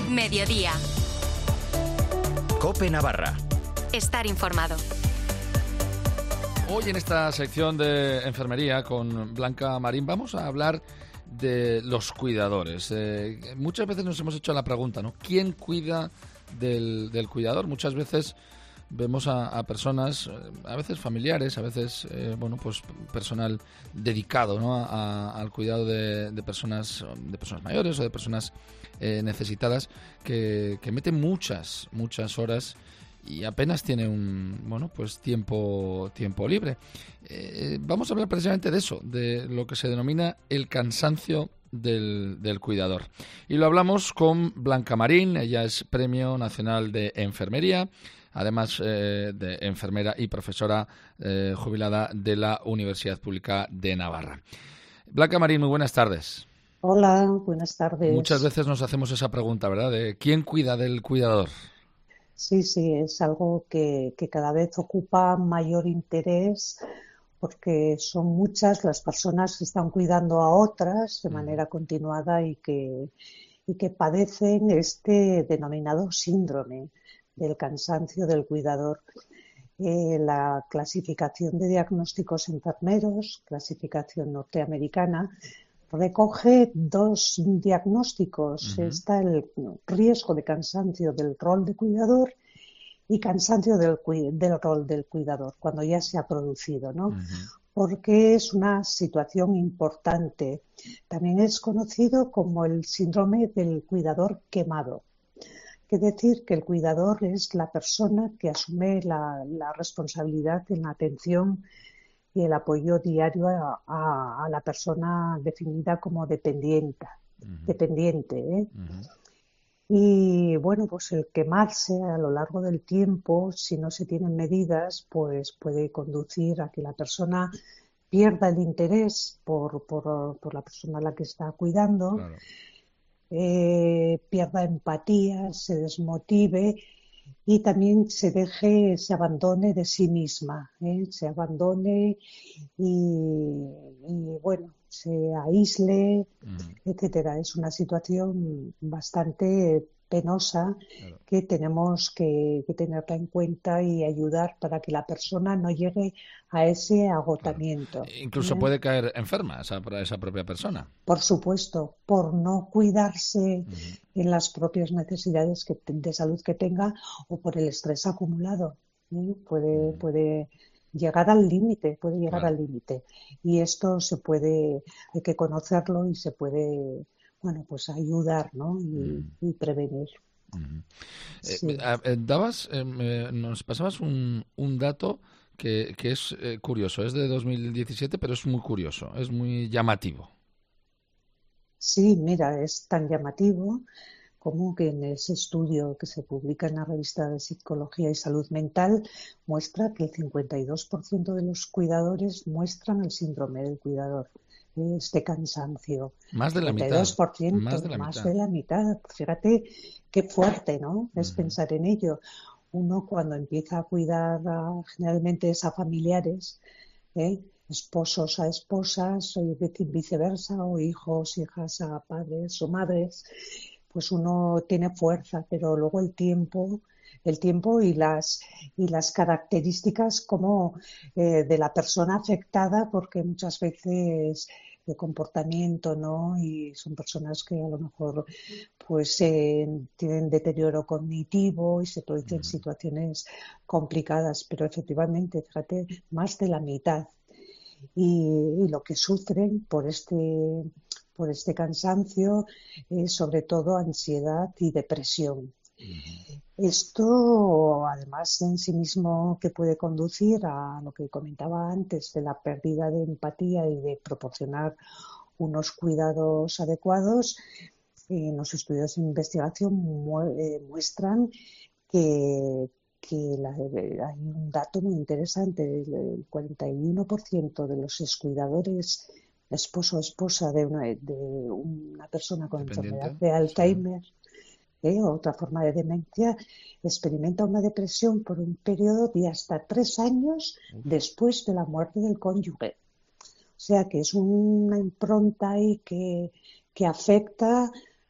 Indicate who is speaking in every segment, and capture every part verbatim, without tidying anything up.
Speaker 1: Mediodía.
Speaker 2: COPE Navarra.
Speaker 1: Estar informado.
Speaker 3: Hoy en esta sección de enfermería con Blanca Marín vamos a hablar de los cuidadores. Eh, muchas veces nos hemos hecho la pregunta, ¿no? ¿Quién cuida del, del cuidador? Muchas veces vemos a, a personas, a veces familiares, a veces eh, bueno, pues personal dedicado, ¿no? a, a, al cuidado de, de personas, de personas mayores o de personas eh, necesitadas que, que meten muchas, muchas horas y apenas tiene un bueno pues tiempo tiempo libre. Eh, vamos a hablar precisamente de eso, de lo que se denomina el cansancio del, del cuidador. Y lo hablamos con Blanca Marín. Ella es Premio Nacional de Enfermería, además eh, de enfermera y profesora eh, jubilada de la Universidad Pública de Navarra. Blanca Marín, muy buenas tardes.
Speaker 4: Hola, buenas tardes.
Speaker 3: Muchas veces nos hacemos esa pregunta, ¿verdad? De ¿quién cuida del cuidador?
Speaker 4: Sí, sí, es algo que, que cada vez ocupa mayor interés porque son muchas las personas que están cuidando a otras de manera continuada y que, y que padecen este denominado síndrome del cansancio del cuidador. Eh, la clasificación de diagnósticos enfermeros, clasificación norteamericana, recoge dos diagnósticos. Uh-huh. Está el riesgo de cansancio del rol de cuidador y cansancio del, del rol del cuidador, cuando ya se ha producido, ¿no? Uh-huh. Porque es una situación importante. También es conocido como el síndrome del cuidador quemado. Es decir, que el cuidador es la persona que asume la, la responsabilidad en la atención y el apoyo diario a, a, a la persona definida como dependiente, uh-huh. dependiente, ¿eh? Uh-huh. Y bueno, pues el quemarse a lo largo del tiempo, si no se tienen medidas, pues puede conducir a que la persona pierda el interés por, por, por la persona a la que está cuidando, claro. eh, pierda empatía, se desmotive y también se deje, se abandone de sí misma, ¿eh? se abandone y, y bueno, se aísle, uh-huh. etcétera. Es una situación bastante penosa, claro. que tenemos que, que tenerla en cuenta y ayudar para que la persona no llegue a ese agotamiento.
Speaker 3: Claro. Incluso ¿eh? Puede caer enferma esa, esa propia persona.
Speaker 4: Por supuesto, por no cuidarse uh-huh. en las propias necesidades que, de salud que tenga o por el estrés acumulado. ¿eh? Puede, uh-huh. puede llegar al límite, puede llegar claro. al límite. Y esto se puede, hay que conocerlo y se puede, bueno, pues ayudar, ¿no? Y, uh-huh. y prevenir.
Speaker 3: Uh-huh. Sí. Eh, eh, dabas, eh, nos pasabas un, un dato que, que es eh, curioso, es de dos mil diecisiete, pero es muy curioso, es muy llamativo.
Speaker 4: Sí, mira, es tan llamativo como que en ese estudio que se publica en la revista de Psicología y Salud Mental muestra que el cincuenta y dos por ciento de los cuidadores muestran el síndrome del cuidador, este cansancio.
Speaker 3: Más de la
Speaker 4: cincuenta y dos por ciento,
Speaker 3: mitad. Más de la
Speaker 4: más
Speaker 3: mitad.
Speaker 4: de la mitad. Fíjate qué fuerte, ¿no? Es uh-huh. pensar en ello. Uno cuando empieza a cuidar a, generalmente es a familiares, ¿eh? esposos a esposas, o viceversa, o hijos, hijas a padres o madres, pues uno tiene fuerza, pero luego el tiempo, el tiempo y las y las características como eh, de la persona afectada, porque muchas veces de comportamiento, ¿no? Y son personas que a lo mejor pues eh, tienen deterioro cognitivo y se producen uh-huh. situaciones complicadas, pero efectivamente, fíjate, más de la mitad. Y, y lo que sufren por este por este cansancio es sobre todo ansiedad y depresión. Uh-huh. Esto, además en sí mismo, que puede conducir a lo que comentaba antes de la pérdida de empatía y de proporcionar unos cuidados adecuados. En los estudios de investigación mu- eh, muestran que que la, hay un dato muy interesante, el cuarenta y uno por ciento de los excuidadores, esposo o esposa de una, de una persona con enfermedad de Alzheimer, sí. eh, o otra forma de demencia, experimenta una depresión por un periodo de hasta tres años Uf. después de la muerte del cónyuge. O sea que es una impronta ahí que, que afecta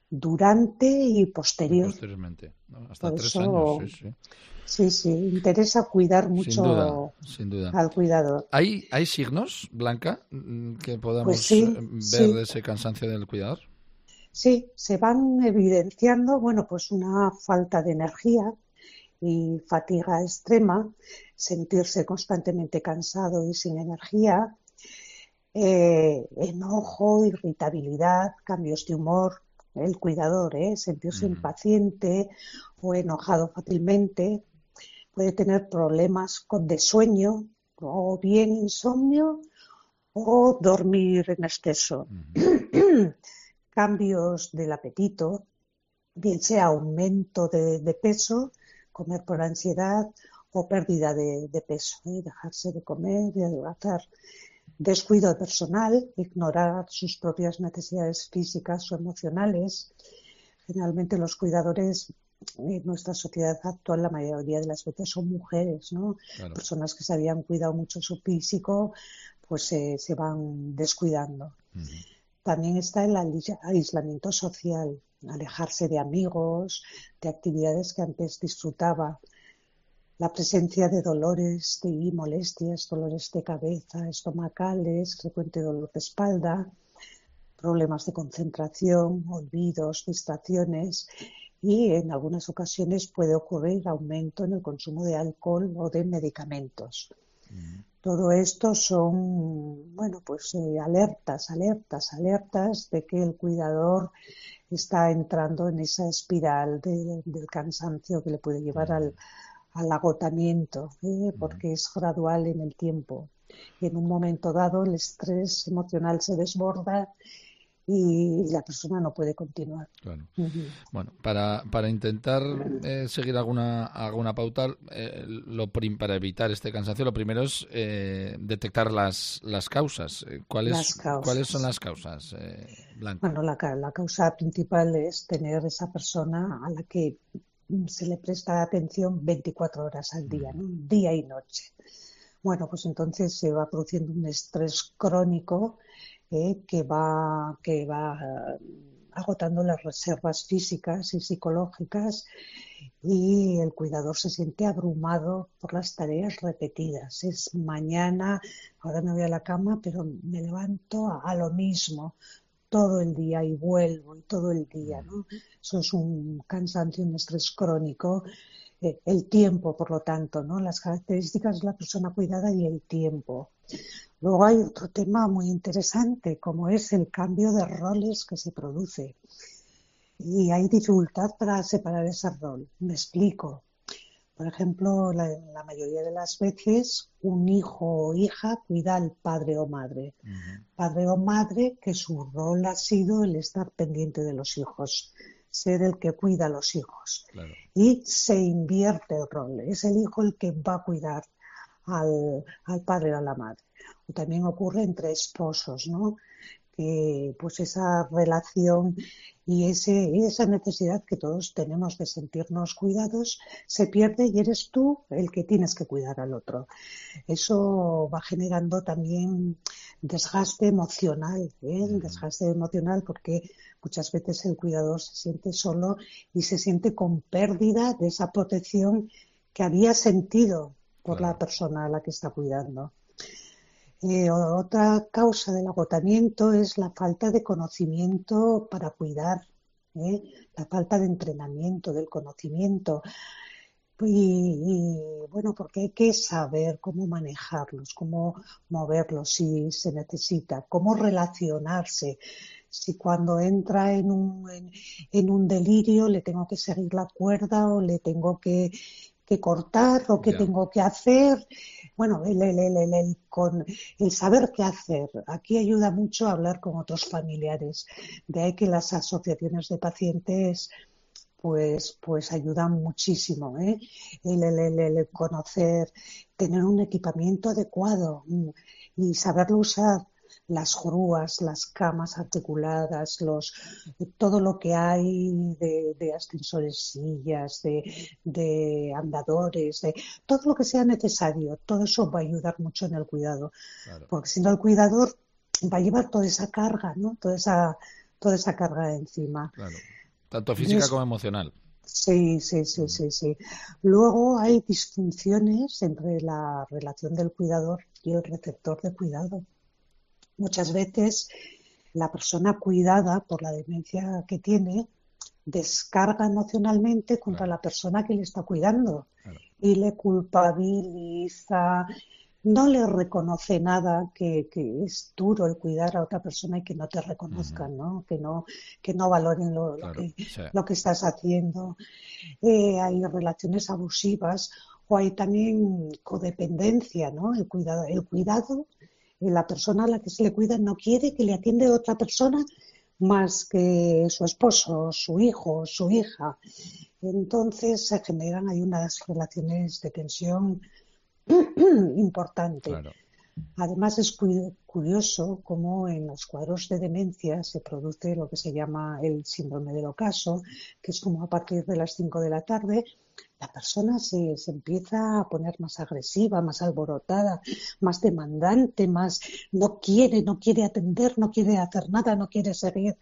Speaker 4: durante y
Speaker 3: Y
Speaker 4: posterior.
Speaker 3: posteriormente, ¿no? Hasta
Speaker 4: Por
Speaker 3: tres años, sí,
Speaker 4: eso,
Speaker 3: sí.
Speaker 4: sí, sí, interesa cuidar
Speaker 3: Sin duda,
Speaker 4: mucho
Speaker 3: sin duda.
Speaker 4: al cuidador.
Speaker 3: ¿Hay, hay signos, Blanca, mm, que
Speaker 4: Pues
Speaker 3: podamos eh,
Speaker 4: sí,
Speaker 3: ver de
Speaker 4: sí,
Speaker 3: ese cansancio del cuidador?
Speaker 4: sí, se van evidenciando, bueno, pues una falta de energía y fatiga extrema, sentirse constantemente cansado y sin energía, eh, enojo, irritabilidad, cambios de humor, el cuidador, ¿eh? Sentirse
Speaker 3: Ujú.
Speaker 4: impaciente o enojado fácilmente, puede tener problemas con de sueño, o bien insomnio o dormir en exceso.
Speaker 3: Ujú.
Speaker 4: Cambios del apetito, bien sea aumento de, de peso, comer por ansiedad o pérdida de, de peso, ¿eh? Dejarse de comer y adelgazar. Descuido personal, ignorar sus propias necesidades físicas o emocionales. Generalmente los cuidadores en nuestra sociedad actual, la mayoría de las veces son mujeres, ¿no?
Speaker 3: Claro.
Speaker 4: Personas que se habían cuidado mucho su físico, pues eh, se van descuidando.
Speaker 3: Ujú.
Speaker 4: También está el aislamiento social, alejarse de amigos, de actividades que antes disfrutaba, la presencia de dolores y molestias, dolores de cabeza, estomacales, frecuente dolor de espalda, problemas de concentración, olvidos, distracciones y en algunas ocasiones puede ocurrir aumento en el consumo de alcohol o de medicamentos.
Speaker 3: Ujú.
Speaker 4: Todo esto son, bueno, pues eh, alertas, alertas, alertas de que el cuidador está entrando en esa espiral de, del cansancio que le puede llevar
Speaker 3: Ujú.
Speaker 4: al, al agotamiento, ¿eh?
Speaker 3: Ujú.
Speaker 4: Porque es gradual en el tiempo. Y en un momento dado el estrés emocional se desborda y la persona no puede continuar.
Speaker 3: Claro.
Speaker 4: Uh-huh.
Speaker 3: Bueno, para, para intentar eh, seguir alguna, alguna pauta, eh, lo prim- para evitar este cansancio, lo primero es eh, detectar las, las causas. Eh, ¿Cuáles,
Speaker 4: Las
Speaker 3: cuáles son
Speaker 4: causas.
Speaker 3: las causas, eh, Blanca?
Speaker 4: Bueno, la, la causa principal es tener esa persona a la que se le presta atención veinticuatro horas al día,
Speaker 3: Ujú.
Speaker 4: ¿no? Día y noche. Bueno, pues entonces se va produciendo un estrés crónico eh, que va, que va eh, agotando las reservas físicas y psicológicas y el cuidador se siente abrumado por las tareas repetidas. Es mañana, ahora me voy a la cama, pero me levanto a, a lo mismo todo el día y vuelvo y todo el día,
Speaker 3: Ujú.
Speaker 4: ¿no? Eso es un cansancio, un estrés crónico. Eh, el tiempo, por lo tanto, ¿no? Las características de la persona cuidada y el tiempo. Luego hay otro tema muy interesante, como es el cambio de roles que se produce. Y hay dificultad para separar ese rol. Me explico. Por ejemplo, la, la mayoría de las veces un hijo o hija cuida al padre o madre.
Speaker 3: Ujú.
Speaker 4: Padre o madre que su rol ha sido el estar pendiente de los hijos, ser el que cuida a los hijos.
Speaker 3: Claro.
Speaker 4: Y se invierte el rol. Es el hijo el que va a cuidar al, al padre o a la madre. O también ocurre entre esposos, ¿no? Que pues esa relación y ese, esa necesidad que todos tenemos de sentirnos cuidados se pierde y eres tú el que tienes que cuidar al otro. Eso va generando también desgaste emocional, ¿eh?
Speaker 3: Ujú.
Speaker 4: Desgaste emocional porque muchas veces el cuidador se siente solo y se siente con pérdida de esa protección que había sentido por la
Speaker 3: Claro.
Speaker 4: persona a la que está cuidando. Eh, otra causa del agotamiento es la falta de conocimiento para cuidar, ¿eh? La falta de entrenamiento, del conocimiento. Y, y, bueno, porque hay que saber cómo manejarlos, cómo moverlos si se necesita, cómo relacionarse. Si cuando entra en un, en, en un delirio le tengo que seguir la cuerda o le tengo que, que cortar o qué
Speaker 3: Ya.
Speaker 4: tengo que hacer. Bueno, el, el, el, el, el, con, el saber qué hacer. Aquí ayuda mucho a hablar con otros familiares. De ahí que las asociaciones de pacientes pues, pues ayudan muchísimo, ¿eh? El, el, el, el conocer, tener un equipamiento adecuado mm, y saberlo usar, las grúas, las camas articuladas, los, todo lo que hay de, de ascensores, sillas, de, de andadores, de todo lo que sea necesario, todo eso va a ayudar mucho en el cuidado,
Speaker 3: Claro.
Speaker 4: porque si no el cuidador va a llevar toda esa carga, ¿no? Toda esa, toda esa carga encima.
Speaker 3: Claro. Tanto física
Speaker 4: Des-
Speaker 3: como emocional.
Speaker 4: Sí, sí, sí, sí, sí. Luego hay disfunciones entre la relación del cuidador y el receptor de cuidado. Muchas veces la persona cuidada por la demencia que tiene descarga emocionalmente contra
Speaker 3: Claro,
Speaker 4: la persona que le está cuidando
Speaker 3: claro.
Speaker 4: y le culpabiliza, no le reconoce nada, que, que es duro el cuidar a otra persona y que no te
Speaker 3: Ujú,
Speaker 4: reconozcan, ¿no? Que no, que no valoren lo, lo
Speaker 3: claro,
Speaker 4: que,
Speaker 3: sí.
Speaker 4: lo que estás haciendo. Eh, hay relaciones abusivas o hay también codependencia, ¿no? El cuidado, el cuidado, eh, la persona a la que se le cuida no quiere que le atiende otra persona más que su esposo, su hijo, su hija. Entonces se generan ahí unas relaciones de tensión importante.
Speaker 3: Claro.
Speaker 4: Además, es curioso cómo en los cuadros de demencia se produce lo que se llama el síndrome del ocaso, que es como a partir de las cinco de la tarde la persona se, se empieza a poner más agresiva, más alborotada, más demandante, más no quiere, no quiere atender, no quiere hacer nada, no quiere seguir.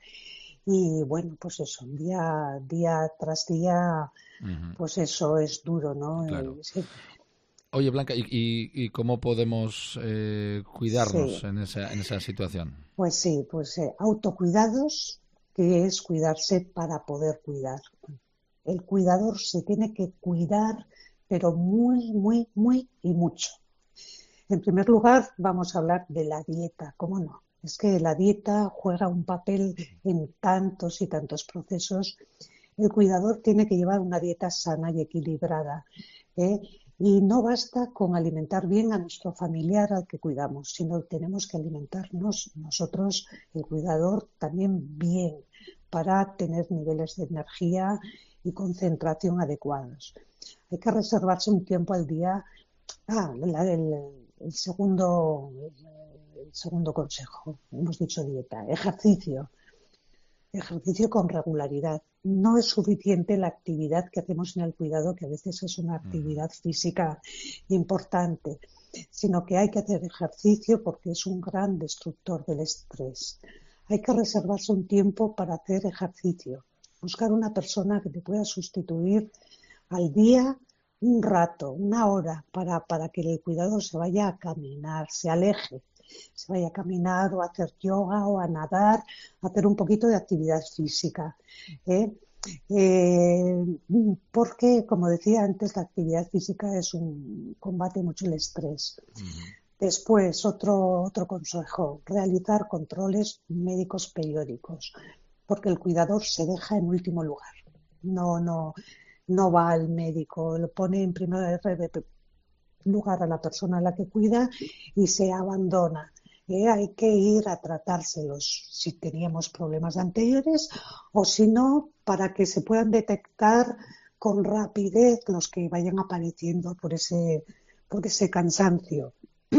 Speaker 4: Y bueno, pues eso, día, día tras día,
Speaker 3: Ujú,
Speaker 4: pues eso es duro, ¿no?
Speaker 3: claro.
Speaker 4: Eh, sí,
Speaker 3: Oye, Blanca, ¿y, y- y cómo podemos eh, cuidarnos
Speaker 4: sí.
Speaker 3: en esa, en esa situación?
Speaker 4: Pues sí, pues eh, autocuidados, que es cuidarse para poder cuidar. El cuidador se tiene que cuidar, pero muy, muy, muy y mucho. En primer lugar, vamos a hablar de la dieta, ¿cómo no? Es que la dieta juega un papel en tantos y tantos procesos. El cuidador tiene que llevar una dieta sana y equilibrada, ¿eh? Y no basta con alimentar bien a nuestro familiar al que cuidamos, sino tenemos que alimentarnos nosotros, el cuidador, también bien para tener niveles de energía y concentración adecuados. Hay que reservarse un tiempo al día. Ah, la- el, el segundo, el segundo consejo, hemos dicho dieta, ejercicio. Ejercicio con regularidad. No es suficiente la actividad que hacemos en el cuidado, que a veces es una
Speaker 3: Ujú,
Speaker 4: actividad física importante, sino que hay que hacer ejercicio porque es un gran destructor del estrés. Hay que reservarse un tiempo para hacer ejercicio. Buscar una persona que te pueda sustituir al día un rato, una hora, para, para que el cuidado se vaya a caminar, se aleje, se vaya a caminar o a hacer yoga o a nadar, a hacer un poquito de actividad física. ¿eh? Eh, porque, como decía antes, la actividad física es un combate mucho el estrés.
Speaker 3: ujú.
Speaker 4: Después, otro, otro consejo, realizar controles médicos periódicos, porque el cuidador se deja en último lugar. No, no, no va al médico, lo pone en primer lugar a la persona a la que cuida y se abandona. Eh, hay que ir a tratárselos si teníamos problemas anteriores o si no, para que se puedan detectar con rapidez los que vayan apareciendo por ese, por ese cansancio.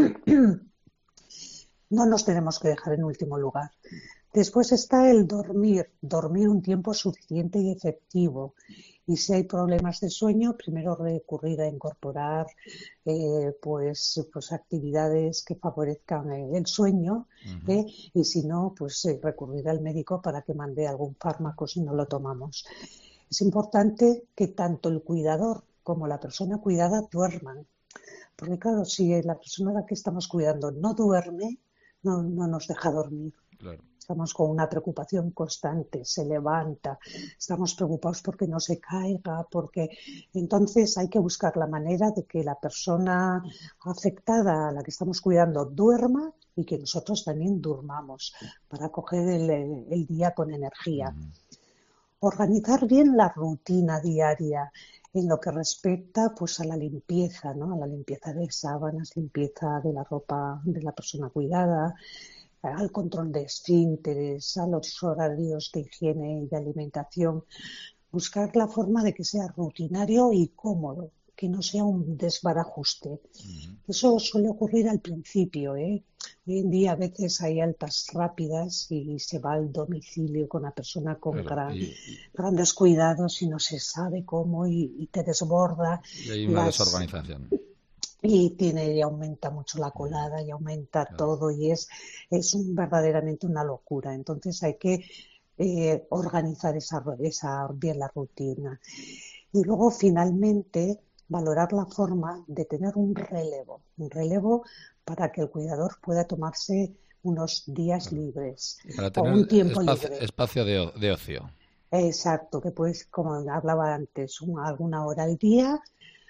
Speaker 4: No nos tenemos que dejar en último lugar. Después está el dormir, dormir un tiempo suficiente y efectivo. Y si hay problemas de sueño, primero recurrir a incorporar eh, pues, pues actividades que favorezcan el, el sueño,
Speaker 3: Ujú,
Speaker 4: ¿eh? Y si no, pues eh, recurrir al médico para que mande algún fármaco si no lo tomamos. Es importante que tanto el cuidador como la persona cuidada duerman, porque claro, si la persona a la que estamos cuidando no duerme, no, no nos deja dormir.
Speaker 3: claro.
Speaker 4: Estamos con una preocupación constante, se levanta, estamos preocupados porque no se caiga, porque entonces hay que buscar la manera de que la persona afectada a la que estamos cuidando duerma y que nosotros también durmamos para coger el, el día con energía.
Speaker 3: Ujú,
Speaker 4: Organizar bien la rutina diaria en lo que respecta pues a la limpieza, ¿no? A la limpieza de sábanas, limpieza de la ropa de la persona cuidada, al control de esfínteres, a los horarios de higiene y de alimentación, buscar la forma de que sea rutinario y cómodo, que no sea un desbarajuste.
Speaker 3: ujú.
Speaker 4: Eso suele ocurrir al principio, ¿eh? Hoy en día a veces hay altas rápidas y se va al domicilio con la persona con
Speaker 3: Claro,
Speaker 4: gran,
Speaker 3: y, y-
Speaker 4: grandes cuidados y no se sabe cómo y, y te desborda
Speaker 3: y hay una
Speaker 4: las
Speaker 3: desorganización.
Speaker 4: y tiene y aumenta mucho la
Speaker 3: Ujú,
Speaker 4: colada y aumenta
Speaker 3: claro.
Speaker 4: todo y es, es un, verdaderamente una locura. Entonces hay que eh, organizar esa, esa bien la rutina. Y luego, finalmente, valorar la forma de tener un relevo, un relevo para que el cuidador pueda tomarse unos días
Speaker 3: Claro.
Speaker 4: libres
Speaker 3: Y para
Speaker 4: o
Speaker 3: tener
Speaker 4: un tiempo
Speaker 3: espacio,
Speaker 4: libre.
Speaker 3: espacio de, o- de ocio.
Speaker 4: Exacto, que pues, como hablaba antes, un- alguna hora al día,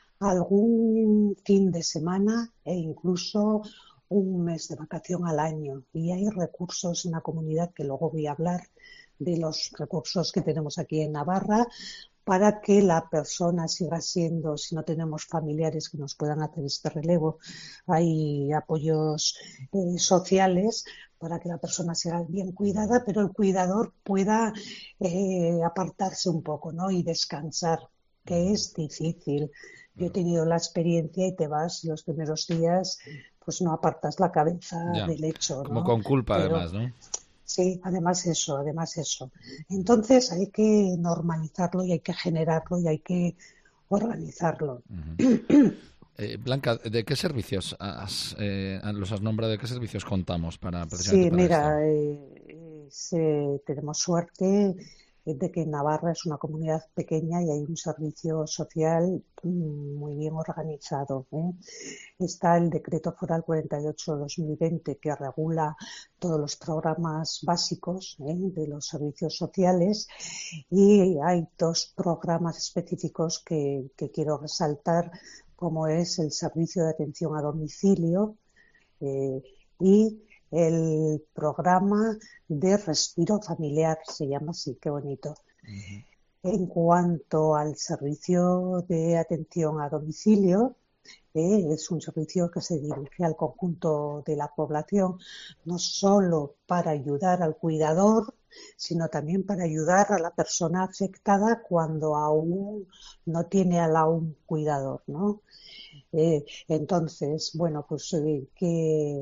Speaker 4: algún fin de semana e incluso un mes de vacación al año. Y hay recursos en la comunidad, que luego voy a hablar de los recursos que tenemos aquí en Navarra, para que la persona siga siendo, si no tenemos familiares que nos puedan hacer este relevo, hay apoyos eh, sociales para que la persona sea bien cuidada, pero el cuidador pueda eh, apartarse un poco, ¿no? Y descansar, que es difícil. Yo he
Speaker 3: Claro.
Speaker 4: tenido la experiencia y te vas los primeros días, pues no apartas la cabeza
Speaker 3: Ya,
Speaker 4: del lecho,
Speaker 3: como
Speaker 4: ¿no?
Speaker 3: con culpa
Speaker 4: Pero
Speaker 3: además, ¿no?
Speaker 4: sí, además eso, además eso. Entonces hay que normalizarlo y hay que generarlo y hay que organizarlo.
Speaker 3: Ujú. Eh, Blanca, ¿de qué servicios has, eh, los has nombrado? ¿De qué servicios contamos para precisamente
Speaker 4: Sí,
Speaker 3: para esto?
Speaker 4: mira, eh, es, eh, tenemos suerte eh, de que Navarra es una comunidad pequeña y hay un servicio social mm, muy bien organizado, ¿eh? Está el Decreto Foral cuarenta y ocho de dos mil veinte que regula todos los programas básicos, ¿eh? De los servicios sociales, y hay dos programas específicos que, que quiero resaltar, como es el servicio de atención a domicilio eh, y el programa de respiro familiar, se llama así, qué bonito.
Speaker 3: Ujú.
Speaker 4: En cuanto al servicio de atención a domicilio, eh, es un servicio que se dirige al conjunto de la población, no solo para ayudar al cuidador, sino también para ayudar a la persona afectada cuando aún no tiene al lado un cuidador, ¿no? Eh, entonces, bueno, pues eh, ¿qué,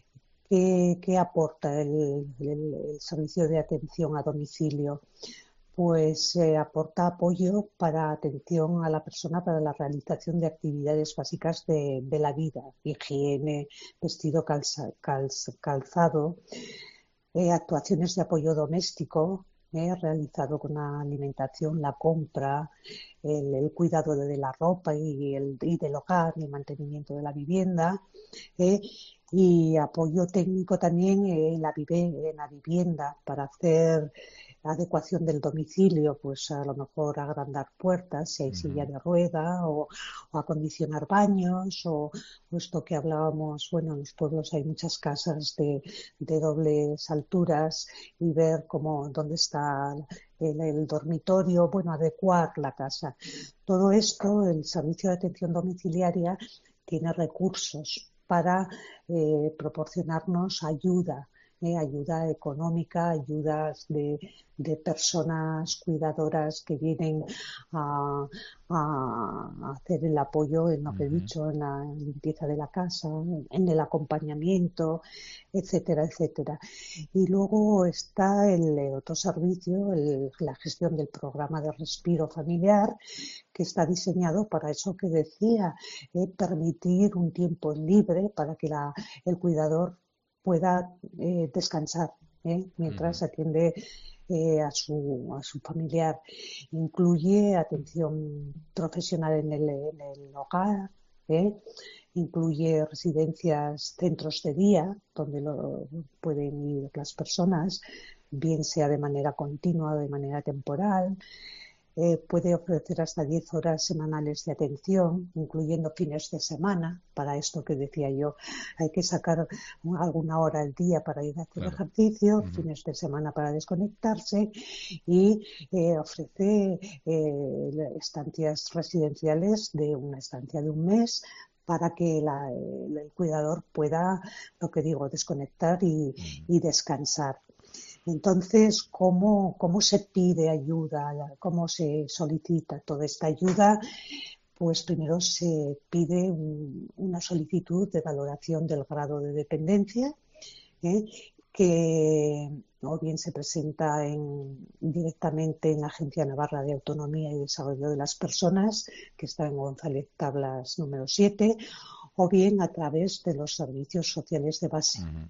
Speaker 4: qué, qué aporta el, el- el servicio de atención a domicilio? Pues eh, aporta apoyo para atención a la persona para la realización de actividades básicas de, de la vida, higiene, vestido, calza- calz- calzado, eh, actuaciones de apoyo doméstico, eh, realizado con la alimentación, la compra, el, el cuidado de, de la ropa y, el, y del hogar, y el mantenimiento de la vivienda, eh, y apoyo técnico también en la, vive- en la vivienda para hacer adecuación del domicilio, pues a lo mejor agrandar puertas si hay silla
Speaker 3: Ujú.
Speaker 4: de rueda o, o acondicionar baños o, o esto que hablábamos, bueno, en los pueblos hay muchas casas de, de dobles alturas y ver cómo, dónde está el, el dormitorio, bueno, adecuar la casa. Todo esto, el servicio de atención domiciliaria tiene recursos para eh, proporcionarnos ayuda, eh, ayuda económica, ayudas de, de personas cuidadoras que vienen a, a hacer el apoyo en lo que he
Speaker 3: Ujú.
Speaker 4: dicho, en la limpieza de la casa, en el acompañamiento, etcétera, etcétera. Y luego está el otro servicio, el- la gestión del programa de respiro familiar, que está diseñado para eso que decía, eh, permitir un tiempo libre para que la, el cuidador pueda eh, descansar, ¿eh?
Speaker 3: Ujú.
Speaker 4: Mientras atiende eh, a, su, a su familiar. Incluye atención profesional en el, en el hogar, ¿eh? Incluye residencias, centros de día, donde lo, pueden ir las personas, bien sea de manera continua o de manera temporal. Eh, puede ofrecer hasta diez horas semanales de atención, incluyendo fines de semana. Para esto que decía yo, hay que sacar alguna hora al día para ir a hacer
Speaker 3: Claro.
Speaker 4: ejercicio,
Speaker 3: Ujú.
Speaker 4: fines de semana para desconectarse y eh, ofrece eh, estancias residenciales de una estancia de un mes para que la, el, el cuidador pueda, lo que digo, desconectar y,
Speaker 3: Ujú.
Speaker 4: y descansar. Entonces, ¿cómo, cómo se pide ayuda? ¿Cómo se solicita toda esta ayuda? Pues primero se pide un- una solicitud de valoración del grado de dependencia, ¿eh? Que o bien se presenta en- directamente en la Agencia Navarra de Autonomía y Desarrollo de las Personas, que está en González Tablas número siete, o bien a través de los servicios sociales de base.
Speaker 3: Ujú.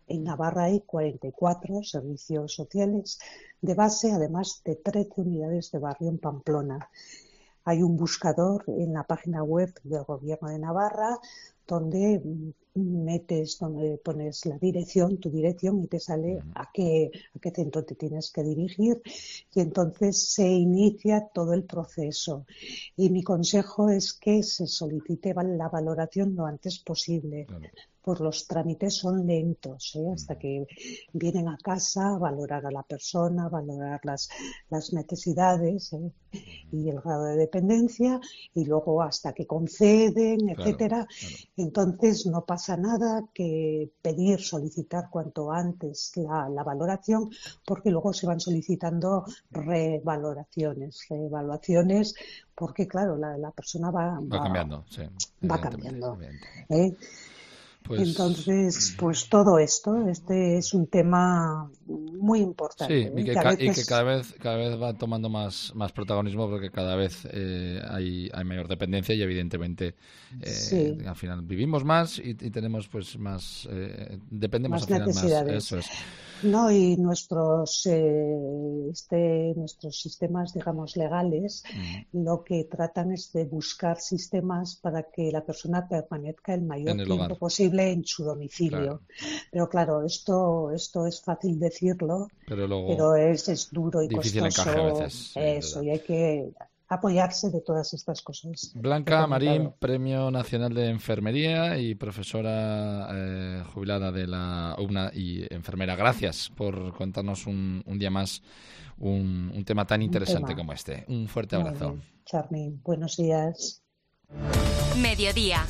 Speaker 4: En Navarra hay cuarenta y cuatro servicios sociales de base, además de trece unidades de barrio en Pamplona. Hay un buscador en la página web del Gobierno de Navarra donde metes, donde pones la dirección, tu dirección, y te sale a qué, a qué centro te tienes que dirigir, y entonces se inicia todo el proceso. Y mi consejo es que se solicite la valoración lo antes posible. Claro. Pues los trámites son lentos, ¿eh? Hasta que vienen a casa a valorar a la persona, valorar las, las necesidades, ¿eh? Y el grado de dependencia, y luego hasta que conceden, etcétera. Claro, claro. Entonces no pasa nada que pedir, solicitar cuanto antes la, la valoración, porque luego se van solicitando revaloraciones, reevaluaciones, porque claro, la, la persona va,
Speaker 3: va, va cambiando, sí,
Speaker 4: va cambiando. ¿eh? Pues, Entonces, pues todo esto, este es un tema muy importante.
Speaker 3: Sí, y que, que, ca veces... y que cada vez cada vez va tomando más, más protagonismo, porque cada vez eh, hay, hay mayor dependencia y evidentemente eh, sí. al final vivimos más y, y tenemos pues más, eh, dependemos
Speaker 4: más
Speaker 3: al final
Speaker 4: necesidades.
Speaker 3: más. Eso es.
Speaker 4: No, y nuestros eh, este, nuestros sistemas, digamos, legales, uh-huh. lo que tratan es de buscar sistemas para que la persona permanezca el mayor
Speaker 3: en el
Speaker 4: tiempo
Speaker 3: hogar.
Speaker 4: posible en su domicilio. Claro. Pero claro, esto esto es fácil decirlo,
Speaker 3: pero, luego
Speaker 4: pero es, es duro y
Speaker 3: difícil
Speaker 4: costoso.
Speaker 3: Encaje a veces,
Speaker 4: eso, y hay que apoyarse de todas estas cosas.
Speaker 3: Blanca Marín, Premio Nacional de Enfermería y profesora eh, jubilada de la U N A y enfermera. Gracias por contarnos un, un día más un, un tema tan interesante tema. como este. Un fuerte abrazo.
Speaker 4: Charmin, buenos días.
Speaker 1: Mediodía.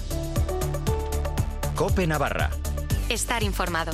Speaker 2: COPE Navarra.
Speaker 1: Estar informado.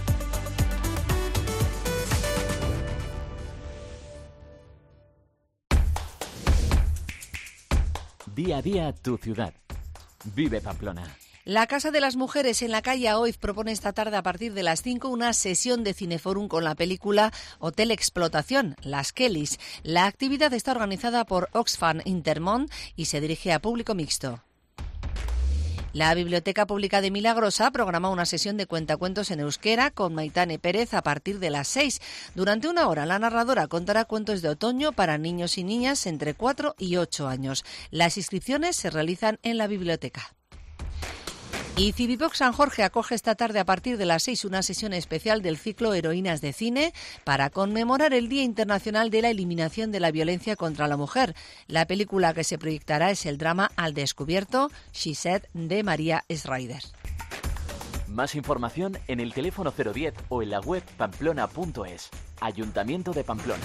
Speaker 2: Día a día tu ciudad. Vive Pamplona.
Speaker 5: La Casa de las Mujeres en la calle Aoiz propone esta tarde a partir de las cinco una sesión de cineforum con la película Hotel Explotación, Las Kellys. La actividad está organizada por Oxfam Intermont y se dirige a público mixto. La Biblioteca Pública de Milagrosa programa una sesión de cuentacuentos en euskera con Maitane Pérez a partir de las seis. Durante una hora, la narradora contará cuentos de otoño para niños y niñas entre cuatro y ocho años. Las inscripciones se realizan en la biblioteca. Y Civivox San Jorge acoge esta tarde a partir de las seis una sesión especial del ciclo Heroínas de Cine para conmemorar el Día Internacional de la Eliminación de la Violencia contra la Mujer. La película que se proyectará es el drama Al Descubierto, She Said, de María Schreider.
Speaker 2: Más información en el teléfono cero diez o en la web pamplona punto es. Ayuntamiento de Pamplona.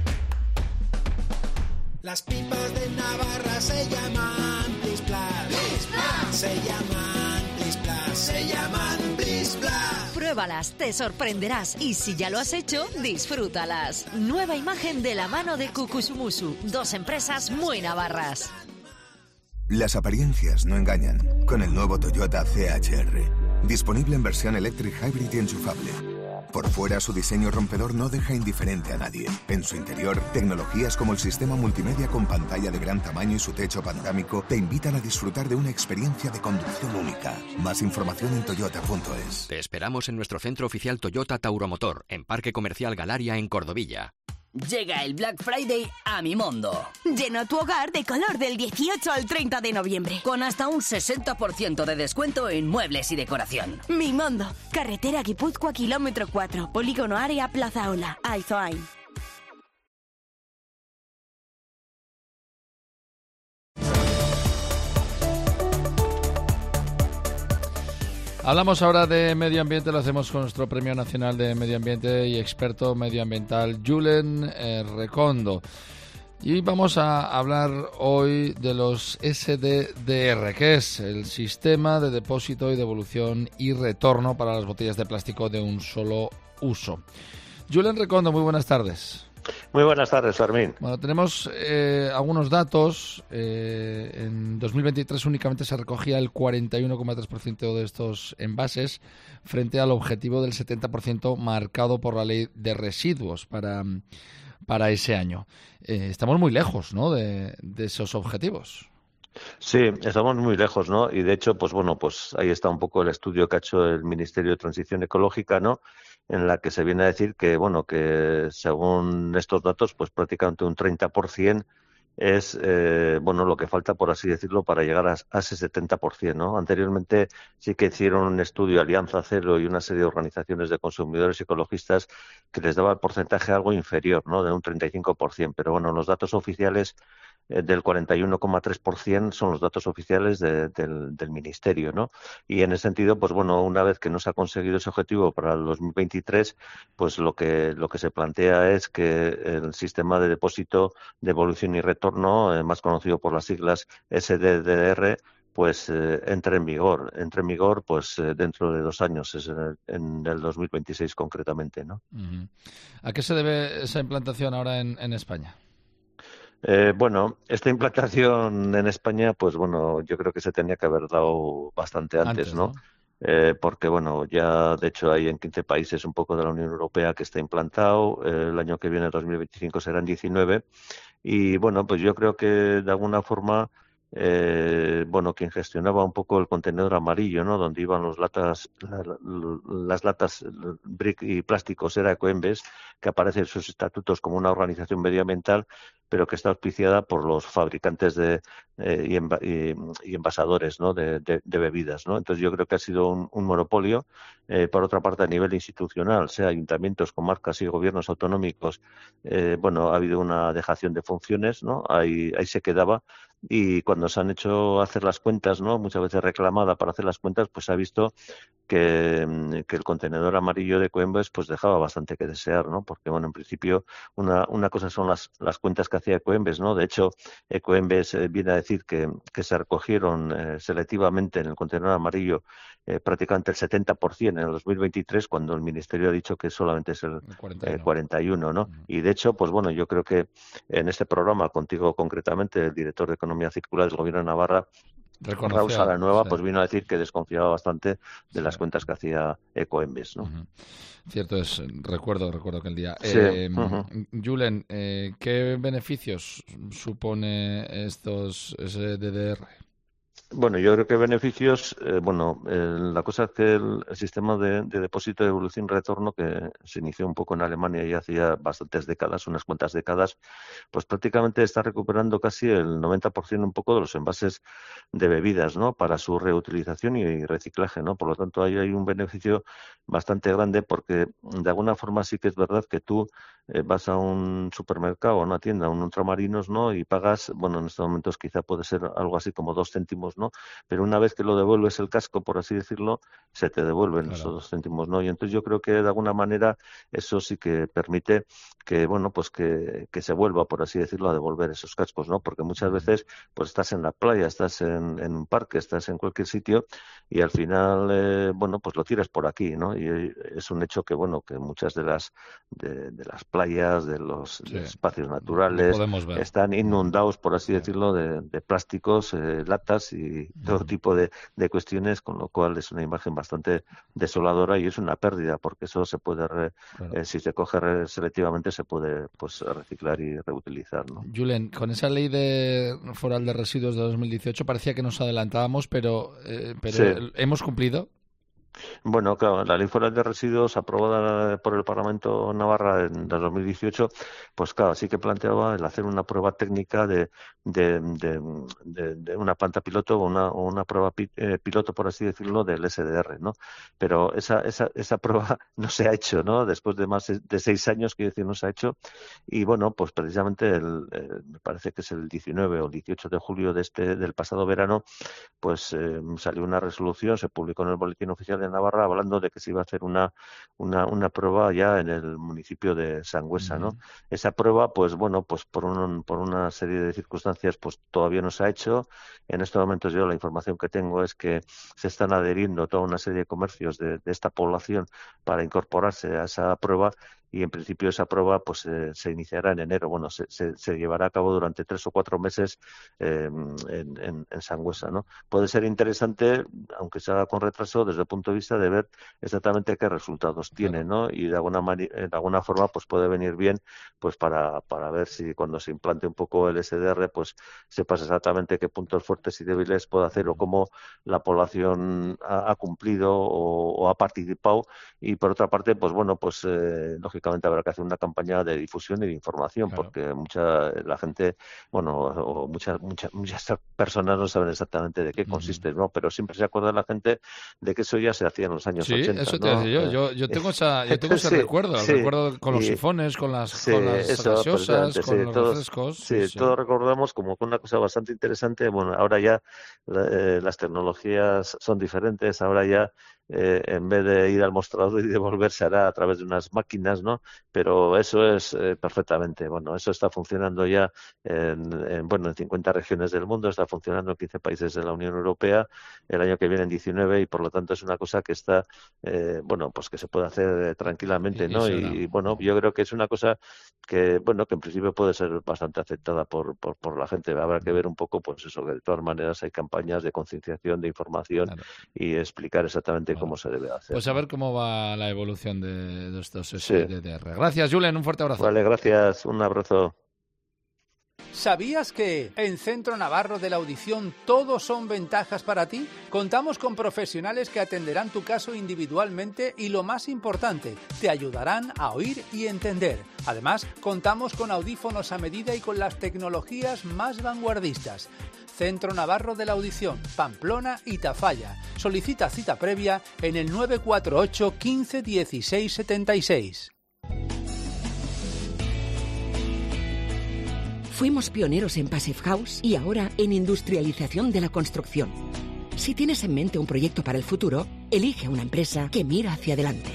Speaker 6: Las pipas de Navarra se llaman Plis Plas. Plis Plas. Se llaman Se llaman Plis Plas.
Speaker 1: Pruébalas, te sorprenderás y si ya lo has hecho, disfrútalas. Nueva imagen de la mano de Kukusumusu, dos empresas muy navarras.
Speaker 7: Las apariencias no engañan. Con el nuevo Toyota C H R, disponible en versión Electric Hybrid y enchufable. Por fuera, su diseño rompedor no deja indiferente a nadie. En su interior, tecnologías como el sistema multimedia con pantalla de gran tamaño y su techo panorámico te invitan a disfrutar de una experiencia de conducción única. Más información en toyota punto es.
Speaker 8: Te esperamos en nuestro centro oficial Toyota Tauromotor, en Parque Comercial Galaria, en Cordovilla.
Speaker 9: Llega el Black Friday a Mimondo.
Speaker 10: Llena tu hogar de color del dieciocho al treinta de noviembre.
Speaker 9: Con hasta un sesenta por ciento de descuento en muebles y decoración.
Speaker 10: Mimondo. Carretera Guipúzcoa, kilómetro cuatro. Polígono Área, Plaza Ola. Aizoain.
Speaker 3: Hablamos ahora de medio ambiente, lo hacemos con nuestro Premio Nacional de Medio Ambiente y experto medioambiental Julen eh, Recondo. Y vamos a hablar hoy de los S D D R, que es el Sistema de Depósito y Devolución y Retorno para las botellas de plástico de un solo uso. Julen Recondo, muy buenas tardes.
Speaker 11: Muy buenas tardes, Fermín.
Speaker 3: Bueno, tenemos eh, algunos datos. Eh, en dos mil veintitrés únicamente se recogía el cuarenta y uno coma tres por ciento de estos envases frente al objetivo del setenta por ciento marcado por la Ley de Residuos para, para ese año. Eh, estamos muy lejos, ¿no?, de, de esos objetivos.
Speaker 11: Sí, estamos muy lejos, ¿no? Y de hecho, pues bueno, pues ahí está un poco el estudio que ha hecho el Ministerio de Transición Ecológica, ¿no? En la que se viene a decir que, bueno, que según estos datos, pues prácticamente un treinta por ciento es, eh, bueno, lo que falta, por así decirlo, para llegar a, a ese setenta por ciento, ¿no? Anteriormente sí que hicieron un estudio, Alianza Cero y una serie de organizaciones de consumidores ecologistas que les daba el porcentaje algo inferior, ¿no? De un treinta y cinco por ciento. Pero bueno, los datos oficiales eh, del cuarenta y uno coma tres por ciento son los datos oficiales de, del, del Ministerio, ¿no? Y en ese sentido, pues bueno, una vez que no se ha conseguido ese objetivo para el dos mil veintitrés, pues lo que, lo que se plantea es que el sistema de depósito, devolución y retorno, eh, más conocido por las siglas S D D R, pues eh, entre en vigor, entre en vigor pues eh, dentro de dos años, es en el, en el dos mil veintiséis concretamente, ¿no?
Speaker 3: Uh-huh. ¿A qué se debe esa implantación ahora en, en España?
Speaker 11: Eh, bueno, esta implantación en España, pues bueno, yo creo que se tenía que haber dado bastante antes,
Speaker 3: Antes,
Speaker 11: ¿no?
Speaker 3: ¿no?
Speaker 11: Eh, porque bueno, ya de hecho hay en quince países un poco de la Unión Europea que está implantado, eh, el año que viene, el dos mil veinticinco, serán diecinueve, y bueno, pues yo creo que de alguna forma, eh, bueno, quien gestionaba un poco el contenedor amarillo, ¿no? Donde iban los latas, la, la, las latas brick y plásticos, era Ecoembes, que aparece en sus estatutos como una organización medioambiental, pero que está auspiciada por los fabricantes de eh, y, enva y, y envasadores, ¿no? de, de, de bebidas, ¿no? Entonces yo creo que ha sido un, un monopolio. Eh, por otra parte, a nivel institucional, sea ayuntamientos, comarcas y gobiernos autonómicos, eh, bueno, ha habido una dejación de funciones, ¿no? Ahí, ahí se quedaba. Y cuando se han hecho hacer las cuentas, ¿no? Muchas veces reclamada para hacer las cuentas, pues se ha visto que, que el contenedor amarillo de Ecoembes pues dejaba bastante que desear, ¿no? Porque, bueno, en principio una, una cosa son las, las cuentas que hacía Ecoembes, ¿no? De hecho, Ecoembes eh, viene a decir que, que se recogieron eh, selectivamente en el contenedor amarillo eh, prácticamente el setenta por ciento en el dos mil veintitrés, cuando el Ministerio ha dicho que solamente es el, el cuarenta y uno, eh, cuarenta y uno, ¿no? Uh-huh. Y de hecho, pues bueno, yo creo que en este programa, contigo concretamente, el director de Economía Circular del Gobierno de Navarra,
Speaker 3: Reconoció,
Speaker 11: Raúl Salanueva,
Speaker 3: sí.
Speaker 11: pues vino a decir que desconfiaba bastante de sí. las cuentas que hacía Ecoembes, ¿no?
Speaker 3: Uh-huh. Cierto es, recuerdo, recuerdo aquel día.
Speaker 11: Sí.
Speaker 3: Eh,
Speaker 11: uh-huh.
Speaker 3: Julen, eh, ¿qué beneficios supone estos S D D R?
Speaker 11: Bueno, yo creo que beneficios, eh, bueno, eh, la cosa es que el, el sistema de, de depósito de devolución y retorno, que se inició un poco en Alemania ya hacía bastantes décadas, unas cuantas décadas, pues prácticamente está recuperando casi el noventa por ciento un poco de los envases de bebidas, ¿no? Para su reutilización y reciclaje, ¿no? Por lo tanto, ahí hay un beneficio bastante grande porque de alguna forma sí que es verdad que tú eh, vas a un supermercado, a una tienda, a un ultramarinos, ¿no? Y pagas, bueno, en estos momentos quizá puede ser algo así como dos céntimos, ¿no? Pero una vez que lo devuelves el casco, por así decirlo, se te devuelven claro. esos dos céntimos, ¿no? Y entonces yo creo que de alguna manera eso sí que permite que, bueno, pues que, que se vuelva, por así decirlo, a devolver esos cascos, ¿no? Porque muchas veces, pues estás en la playa, estás en, en un parque, estás en cualquier sitio y al final, eh, bueno, pues lo tiras por aquí, ¿no? Y es un hecho que, bueno, que muchas de las de, de las playas, de los, sí. de espacios naturales, están inundados, por así sí. decirlo, de, de plásticos, eh, latas y todo uh-huh. tipo de, de cuestiones, con lo cual es una imagen bastante desoladora y es una pérdida, porque eso se puede, re, claro. eh, si se coge re, selectivamente, se puede pues reciclar y reutilizar, ¿no?
Speaker 3: Julen, con esa ley de foral de residuos de dos mil dieciocho parecía que nos adelantábamos, pero, eh, pero sí. ¿hemos cumplido?
Speaker 11: Bueno, claro, la Ley Foral de Residuos aprobada por el Parlamento Navarra en dos mil dieciocho, pues claro, sí que planteaba el hacer una prueba técnica de, de, de, de, de una planta piloto o una, o una prueba pi, eh, piloto, por así decirlo, del S D R, ¿no? Pero esa, esa, esa prueba no se ha hecho, ¿no? Después de más de seis años, quiero decir, no se ha hecho. Y bueno, pues precisamente el, eh, me parece que es el diecinueve o el dieciocho de julio de este, del pasado verano, pues eh, salió una resolución, se publicó en el Boletín Oficial de Navarra hablando de que se iba a hacer una una, una prueba ya en el municipio de Sangüesa, ¿no? Uh-huh. Esa prueba, pues bueno, pues por un, por una serie de circunstancias, pues todavía no se ha hecho. En estos momentos yo la información que tengo es que se están adheriendo toda una serie de comercios de, de esta población para incorporarse a esa prueba. y en principio esa prueba pues eh, se iniciará en enero. Bueno, se, se, se llevará a cabo durante tres o cuatro meses eh, en, en, en Sangüesa, ¿no? Puede ser interesante, aunque se haga con retraso, desde el punto de vista de ver exactamente qué resultados tiene, ¿no? Y de alguna mani- de alguna forma pues puede venir bien pues para, para ver si cuando se implante un poco el S D R pues sepas exactamente qué puntos fuertes y débiles puede hacer o cómo la población ha, ha cumplido o, o ha participado. Y por otra parte, pues bueno, pues eh, lógicamente habrá que hacer una campaña de difusión y de información, claro, porque mucha la gente, bueno, o muchas muchas muchas personas no saben exactamente de qué consiste, ¿no? Pero siempre se acuerda la gente de que eso ya se hacía en los años
Speaker 3: sí,
Speaker 11: ochenta,
Speaker 3: eso te
Speaker 11: ¿no?
Speaker 3: decía yo. yo. Yo tengo esa, yo tengo ese
Speaker 11: sí,
Speaker 3: recuerdo,
Speaker 11: sí,
Speaker 3: el recuerdo con los
Speaker 11: y,
Speaker 3: sifones, con las,
Speaker 11: sí,
Speaker 3: con las
Speaker 11: eso,
Speaker 3: gaseosas, con
Speaker 11: sí,
Speaker 3: los
Speaker 11: todos,
Speaker 3: refrescos.
Speaker 11: Sí,
Speaker 3: sí, sí.
Speaker 11: todos recordamos como que una cosa bastante interesante. Bueno, ahora ya eh, las tecnologías son diferentes, ahora ya Eh, en vez de ir al mostrador y devolver se hará a través de unas máquinas, ¿no? Pero eso es eh, perfectamente, bueno, eso está funcionando ya en, en, bueno, en cincuenta regiones del mundo, está funcionando en quince países de la Unión Europea, el año que viene en diecinueve, y por lo tanto es una cosa que está, eh, bueno, pues que se puede hacer tranquilamente, ¿no? Y, y bueno, yo creo que es una cosa que, bueno, que en principio puede ser bastante aceptada por, por, por la gente. Habrá que ver un poco, pues eso, que de todas maneras hay campañas de concienciación, de información, claro, y explicar exactamente cómo se debe hacer.
Speaker 3: Pues a ver cómo va la evolución de, de estos S D R. Sí. Gracias, Julen, un fuerte abrazo.
Speaker 11: Vale, gracias, un abrazo.
Speaker 12: ¿Sabías que en Centro Navarro de la Audición todo son ventajas para ti? Contamos con profesionales que atenderán tu caso individualmente y, lo más importante, te ayudarán a oír y entender. Además, contamos con audífonos a medida y con las tecnologías más vanguardistas. Centro Navarro de la Audición, Pamplona y Tafalla. Solicita cita previa en el nueve cuatro ocho, quince, dieciséis, setenta y seis.
Speaker 13: Fuimos pioneros en Passive House y ahora en industrialización de la construcción. Si tienes en mente un proyecto para el futuro, elige una empresa que mira hacia adelante.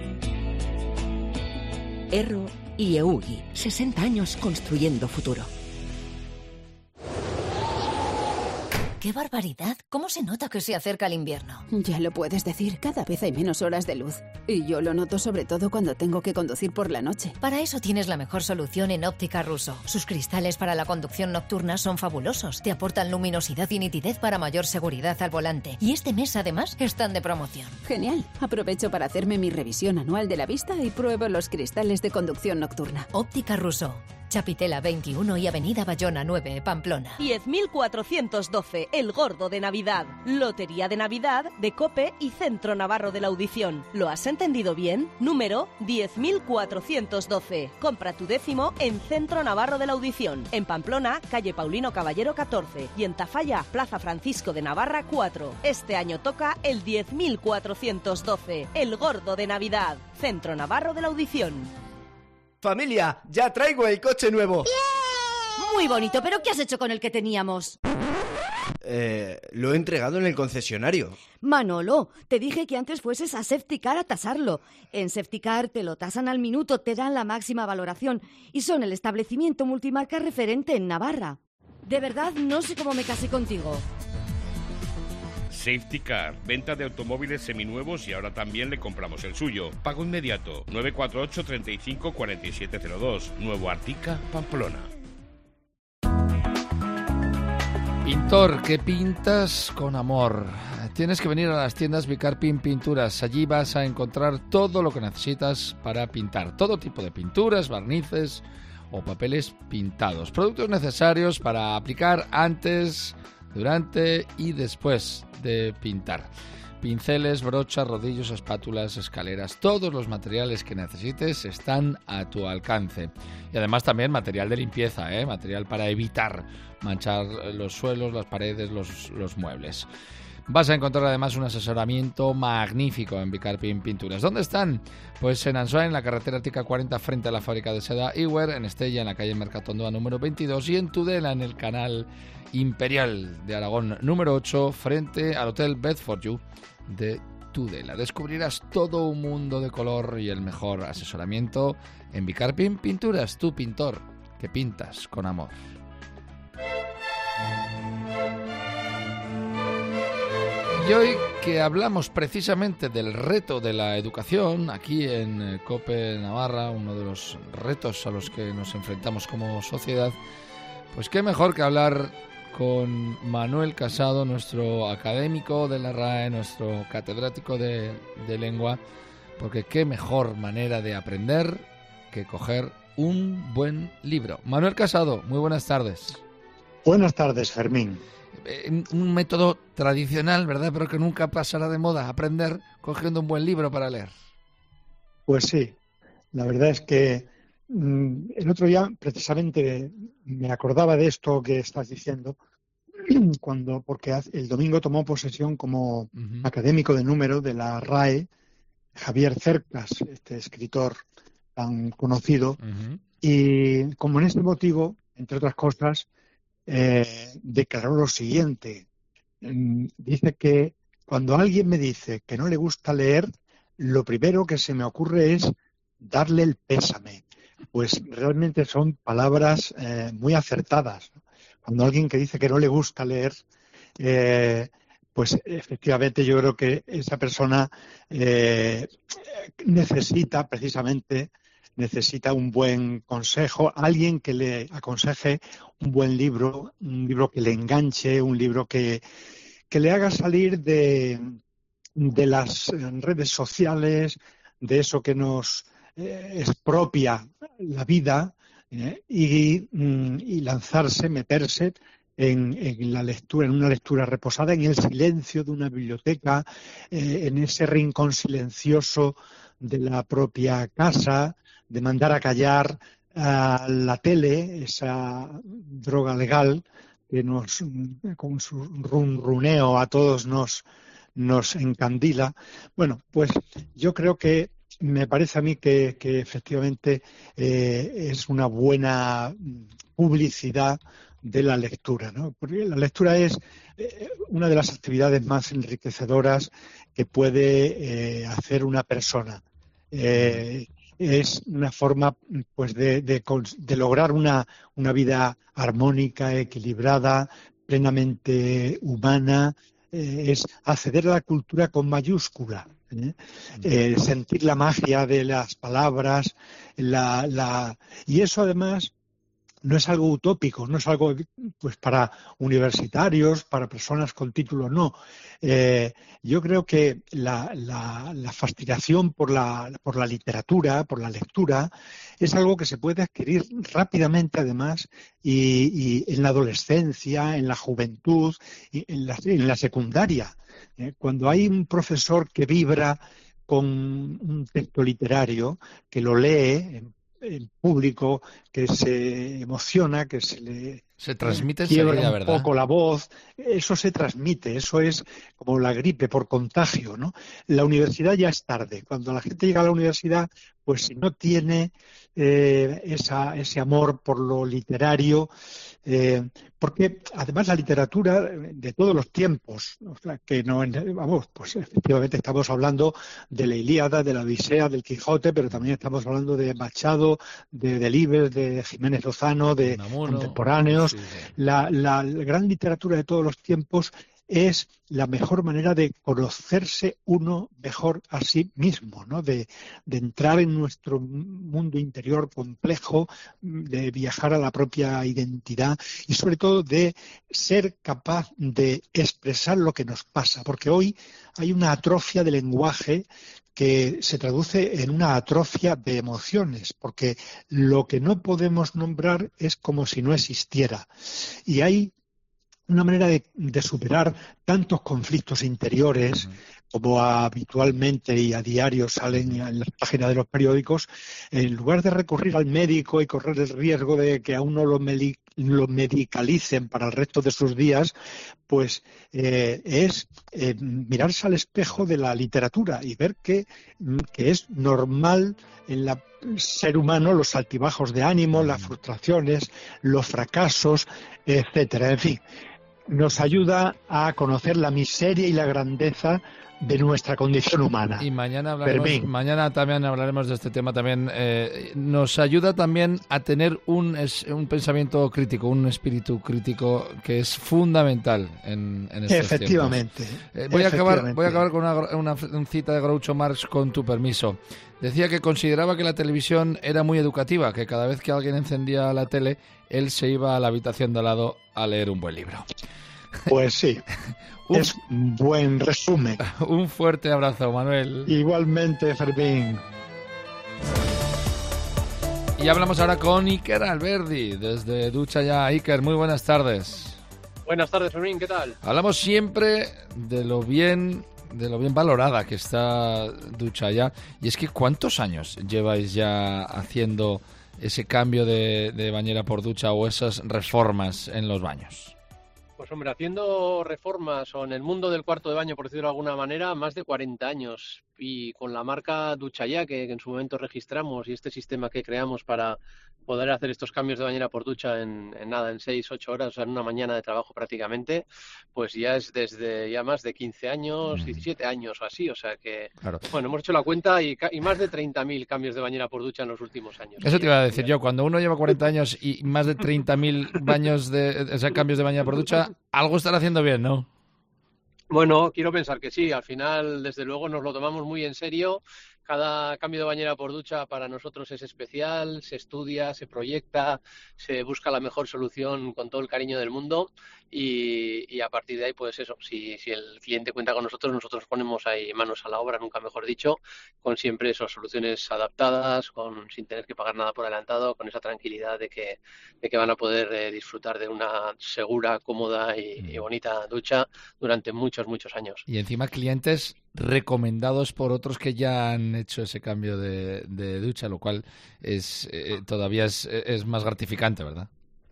Speaker 13: Erro y Eugi, sesenta años construyendo futuro.
Speaker 14: ¡Qué barbaridad! ¿Cómo se nota que se acerca el invierno?
Speaker 15: Ya lo puedes decir, cada vez hay menos horas de luz. Y yo lo noto sobre todo cuando tengo que conducir por la noche.
Speaker 14: Para eso tienes la mejor solución en Óptica Russo. Sus cristales para la conducción nocturna son fabulosos. Te aportan luminosidad y nitidez para mayor seguridad al volante. Y este mes, además, están de promoción.
Speaker 15: Genial. Aprovecho para hacerme mi revisión anual de la vista y pruebo los cristales de conducción nocturna.
Speaker 14: Óptica Russo. Chapitela veintiuno y Avenida Bayona nueve, Pamplona.
Speaker 16: diez mil cuatrocientos doce, el gordo de Navidad. Lotería de Navidad de COPE y Centro Navarro de la Audición. ¿Lo has entendido bien? Número diez mil cuatrocientos doce. Compra tu décimo en Centro Navarro de la Audición. En Pamplona, calle Paulino Caballero catorce. Y en Tafalla, Plaza Francisco de Navarra cuatro. Este año toca el diez mil cuatrocientos doce, el gordo de Navidad. Centro Navarro de la Audición.
Speaker 17: Familia, ya traigo el coche nuevo.
Speaker 18: ¡Bien! Muy bonito, pero ¿qué has hecho con el que teníamos?
Speaker 17: Eh, lo he entregado en el concesionario.
Speaker 18: Manolo, te dije que antes fueses a Safetycar a tasarlo. En Safetycar te lo tasan al minuto, te dan la máxima valoración y son el establecimiento multimarca referente en Navarra. De verdad, no sé cómo me casé contigo.
Speaker 19: Safetycar, venta de automóviles seminuevos y ahora también le compramos el suyo. Pago inmediato, nueve cuatro ocho, treinta y cinco, cuarenta y siete cero dos. Nuevo Artica, Pamplona.
Speaker 3: Pintor, que pintas con amor. Tienes que venir a las tiendas Bicarpin Pinturas. Allí vas a encontrar todo lo que necesitas para pintar. Todo tipo de pinturas, barnices o papeles pintados. Productos necesarios para aplicar antes, durante y después de pintar. Pinceles, brochas, rodillos, espátulas, escaleras, todos los materiales que necesites están a tu alcance. Y además también material de limpieza, ¿eh? Material para evitar manchar los suelos, las paredes, los, los muebles. Vas a encontrar además un asesoramiento magnífico en Bicarpin Pinturas. ¿Dónde están? Pues en Ansoa, en la carretera Tica cuarenta, frente a la fábrica de seda Iwer, en Estella, en la calle Mercatondoa número veintidós, y en Tudela, en el canal Imperial de Aragón número ocho, frente al Hotel Bedford You de Tudela. Descubrirás todo un mundo de color y el mejor asesoramiento en Bicarpin Pinturas, tu pintor que pintas con amor. Y hoy que hablamos precisamente del reto de la educación, aquí en COPE Navarra, uno de los retos a los que nos enfrentamos como sociedad, pues qué mejor que hablar con Manuel Casado, nuestro académico de la R A E, nuestro catedrático de, de lengua, porque qué mejor manera de aprender que coger un buen libro. Manuel Casado, muy buenas tardes.
Speaker 20: Buenas tardes, Fermín.
Speaker 3: Un método tradicional, ¿verdad? Pero que nunca pasará de moda, aprender cogiendo un buen libro para leer.
Speaker 20: Pues sí, la verdad es que mmm, el otro día precisamente me acordaba de esto que estás diciendo, cuando porque el domingo tomó posesión como uh-huh. académico de número de la R A E, Javier Cercas, este escritor tan conocido, uh-huh. y como en este motivo, entre otras cosas, Eh, declaró lo siguiente. Mm, dice que cuando alguien me dice que no le gusta leer, lo primero que se me ocurre es darle el pésame. Pues realmente son palabras eh, muy acertadas. Cuando alguien que dice que no le gusta leer, eh, pues efectivamente yo creo que esa persona eh, necesita precisamente necesita un buen consejo, alguien que le aconseje un buen libro, un libro que le enganche, un libro que, que le haga salir de, de las redes sociales, de eso que nos eh, expropia la vida, eh, y, y lanzarse, meterse en, en la lectura, en una lectura reposada, en el silencio de una biblioteca, eh, en ese rincón silencioso de la propia casa, de mandar a callar a la tele, esa droga legal que nos, con su runruneo a todos nos, nos encandila. Bueno, pues yo creo que me parece a mí que, que efectivamente eh, es una buena publicidad de la lectura, ¿no? Porque la lectura es eh, una de las actividades más enriquecedoras que puede eh, hacer una persona. Eh, es una forma pues de, de, de lograr una, una vida armónica, equilibrada, plenamente humana, eh, es acceder a la cultura con mayúscula, ¿eh? Eh, sentir la magia de las palabras, la, la, y eso además no es algo utópico, no es algo pues para universitarios, para personas con título, no. Eh, yo creo que la, la, la fascinación por la, por la literatura, por la lectura, es algo que se puede adquirir rápidamente además y, y en la adolescencia, en la juventud, y en, la, en la secundaria. Eh, cuando hay un profesor que vibra con un texto literario, que lo lee en en público, que se emociona, que se le
Speaker 3: se transmite
Speaker 20: quiebra
Speaker 3: enseguida,
Speaker 20: un
Speaker 3: ¿verdad?
Speaker 20: poco la voz, eso se transmite, eso es como la gripe por contagio, ¿no? La universidad ya es tarde. Cuando la gente llega a la universidad, pues si no tiene eh, esa, ese amor por lo literario, eh, porque además la literatura de todos los tiempos, o sea, que no, vamos, pues efectivamente estamos hablando de la Ilíada, de la Odisea, del Quijote, pero también estamos hablando de Machado, de Delibes, de Jiménez Lozano, de
Speaker 3: Unamuno,
Speaker 20: contemporáneos.
Speaker 3: sí, sí.
Speaker 20: La, la, la gran literatura de todos los tiempos es la mejor manera de conocerse uno mejor a sí mismo, ¿no? De, de entrar en nuestro mundo interior complejo, de viajar a la propia identidad y sobre todo de ser capaz de expresar lo que nos pasa, porque hoy hay una atrofia de lenguaje que se traduce en una atrofia de emociones, porque lo que no podemos nombrar es como si no existiera. Y hay una manera de, de superar tantos conflictos interiores, uh-huh. como habitualmente y a diario salen en las páginas de los periódicos, en lugar de recurrir al médico y correr el riesgo de que a uno lo, medi- lo medicalicen para el resto de sus días, pues eh, es eh, mirarse al espejo de la literatura y ver que, que es normal en el ser humano los altibajos de ánimo, las frustraciones, los fracasos, etcétera. En fin, nos ayuda a conocer la miseria y la grandeza de nuestra condición humana.
Speaker 3: Y mañana hablaremos, mañana también hablaremos de este tema. También eh, nos ayuda también a tener un, es, un pensamiento crítico, un espíritu crítico que es fundamental en, en estos
Speaker 20: Efectivamente.
Speaker 3: tiempos. Eh, voy, a acabar, voy a acabar con una, una, una cita de Groucho Marx, con tu permiso. Decía que consideraba que la televisión era muy educativa, que cada vez que alguien encendía la tele, él se iba a la habitación de al lado a leer un buen libro.
Speaker 20: Pues sí, un, es un buen resumen.
Speaker 3: Un fuerte abrazo, Manuel.
Speaker 20: Igualmente, Fermín.
Speaker 3: Y hablamos ahora con Iker Alberdi, desde Ducha Ya. Iker, muy buenas tardes.
Speaker 21: Buenas tardes, Fermín, ¿qué tal?
Speaker 3: Hablamos siempre de lo bien, de lo bien valorada que está Ducha Ya. Y es que, ¿cuántos años lleváis ya haciendo ese cambio de, de bañera por ducha o esas reformas en los baños?
Speaker 21: Pues hombre, haciendo reformas o en el mundo del cuarto de baño, por decirlo de alguna manera, más de cuarenta años. Y con la marca Ducha Ya, que, que en su momento registramos, y este sistema que creamos para poder hacer estos cambios de bañera por ducha en, en nada, en seis, ocho horas, o sea, en una mañana de trabajo prácticamente, pues ya es desde ya más de quince años, diecisiete años o así. O sea que, claro. Bueno, hemos hecho la cuenta y, y más de treinta mil cambios de bañera por ducha en los últimos años.
Speaker 3: Eso te iba a decir yo, cuando uno lleva cuarenta años y más de treinta mil baños de, o sea, cambios de bañera por ducha, algo estará haciendo bien, ¿no?
Speaker 21: Bueno, quiero pensar que sí. Al final, desde luego, nos lo tomamos muy en serio. Cada cambio de bañera por ducha para nosotros es especial, se estudia, se proyecta, se busca la mejor solución con todo el cariño del mundo y, y a partir de ahí, pues eso, si, si el cliente cuenta con nosotros, nosotros ponemos ahí manos a la obra, nunca mejor dicho, con siempre esas soluciones adaptadas, con sin tener que pagar nada por adelantado, con esa tranquilidad de que, de que van a poder eh, disfrutar de una segura, cómoda y, y bonita ducha durante muchos, muchos años.
Speaker 3: Y encima clientes recomendados por otros que ya han hecho ese cambio de, de ducha, lo cual es eh, todavía es, es más gratificante, ¿verdad?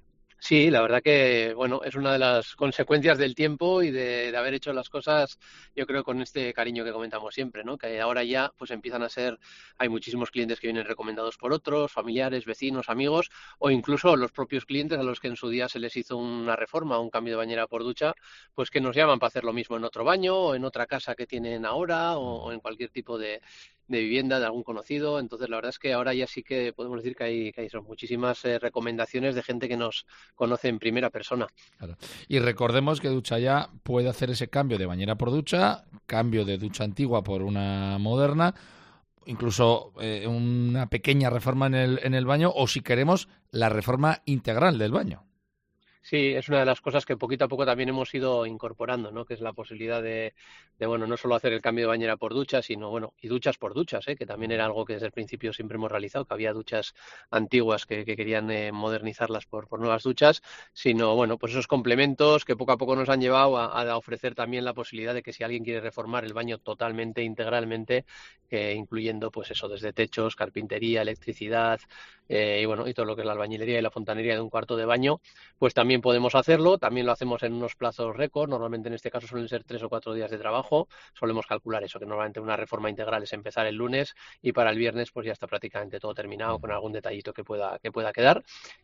Speaker 21: Sí, la verdad que, bueno, es una de las consecuencias del tiempo y de, de haber hecho las cosas, yo creo, con este cariño que comentamos siempre, ¿no? Que ahora ya, pues empiezan a ser, hay muchísimos clientes que vienen recomendados por otros, familiares, vecinos, amigos, o incluso los propios clientes a los que en su día se les hizo una reforma, un cambio de bañera por ducha, pues que nos llaman para hacer lo mismo en otro baño, o en otra casa que tienen ahora, o, o en cualquier tipo de, de vivienda de algún conocido. Entonces, la verdad es que ahora ya sí que podemos decir que hay, que hay son muchísimas eh, recomendaciones de gente que nos conoce en primera persona.
Speaker 3: Claro. Y recordemos que Ducha Ya puede hacer ese cambio de bañera por ducha, cambio de ducha antigua por una moderna, incluso eh, una pequeña reforma en el, en el baño, o si queremos, la reforma integral del baño.
Speaker 21: Sí, es una de las cosas que poquito a poco también hemos ido incorporando, ¿no? Que es la posibilidad de, de, bueno, no solo hacer el cambio de bañera por ducha, sino, bueno, y duchas por duchas, ¿eh? Que también era algo que desde el principio siempre hemos realizado, que había duchas antiguas que, que querían eh, modernizarlas por, por nuevas duchas, sino, bueno, pues esos complementos que poco a poco nos han llevado a, a ofrecer también la posibilidad de que si alguien quiere reformar el baño totalmente, integralmente, eh, incluyendo, pues eso, desde techos, carpintería, electricidad, eh, y bueno, y todo lo que es la albañilería y la fontanería de un cuarto de baño, pues también podemos hacerlo, también lo hacemos en unos plazos récord, normalmente en este caso suelen ser tres o cuatro días de trabajo, solemos calcular eso, que normalmente una reforma integral es empezar el lunes y para el viernes pues ya está prácticamente todo terminado con algún detallito que pueda, que pueda quedar.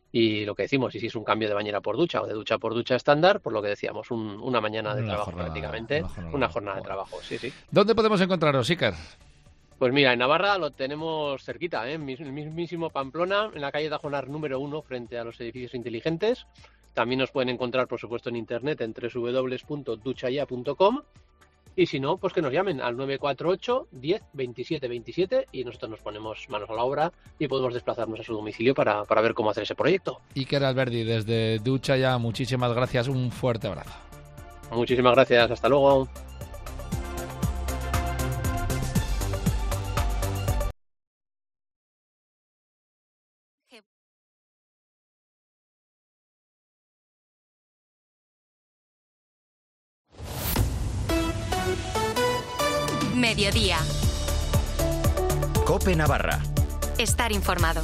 Speaker 21: Y lo que decimos, y si es un cambio de bañera por ducha o de ducha por ducha estándar, por lo que decíamos, un, una mañana de una trabajo jornada, prácticamente, una jornada, una jornada de trabajo, sí, sí.
Speaker 3: ¿Dónde podemos encontraros, Iker?
Speaker 21: Pues mira, en Navarra lo tenemos cerquita, ¿eh? En el mismísimo Pamplona, en la calle Tajonar número uno, frente a los edificios inteligentes. También nos pueden encontrar, por supuesto, en internet en doble u doble u doble u punto duchaya punto com. Y si no, pues que nos llamen al nueve cuatro ocho, diez, veintisiete, veintisiete y nosotros nos ponemos manos a la obra y podemos desplazarnos a su domicilio para, para ver cómo hacer ese proyecto.
Speaker 3: Iker Alberdi, desde Ducha Ya, muchísimas gracias, un fuerte abrazo.
Speaker 21: Muchísimas gracias, hasta luego.
Speaker 22: Mediodía.
Speaker 8: COPE Navarra.
Speaker 22: Estar informado.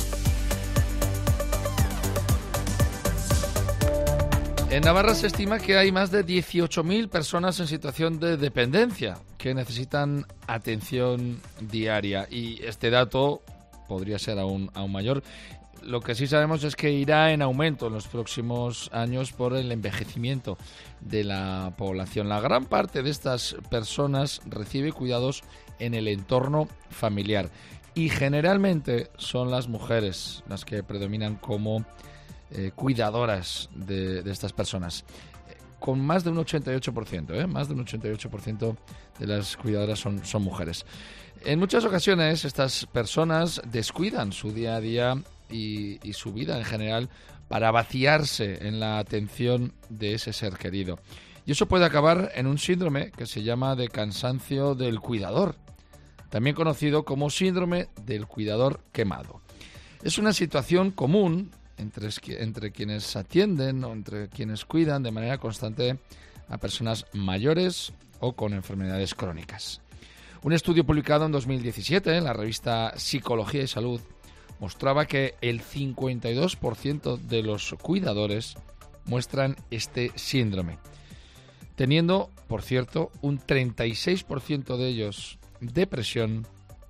Speaker 3: En Navarra se estima que hay más de dieciocho mil personas en situación de dependencia que necesitan atención diaria y este dato podría ser aún, aún mayor. Lo que sí sabemos es que irá en aumento en los próximos años por el envejecimiento de la población. La gran parte de estas personas recibe cuidados en el entorno familiar y generalmente son las mujeres las que predominan como eh, cuidadoras de, de estas personas. Con más de un ochenta y ocho por ciento, ¿eh? más de un ochenta y ocho por ciento de las cuidadoras son, son mujeres. En muchas ocasiones estas personas descuidan su día a día y, y su vida en general para vaciarse en la atención de ese ser querido. Y eso puede acabar en un síndrome que se llama de cansancio del cuidador, también conocido como síndrome del cuidador quemado. Es una situación común entre, entre quienes atienden o entre quienes cuidan de manera constante a personas mayores o con enfermedades crónicas. Un estudio publicado en dos mil diecisiete en la revista Psicología y Salud mostraba que el cincuenta y dos por ciento de los cuidadores muestran este síndrome, teniendo, por cierto, un treinta y seis por ciento de ellos depresión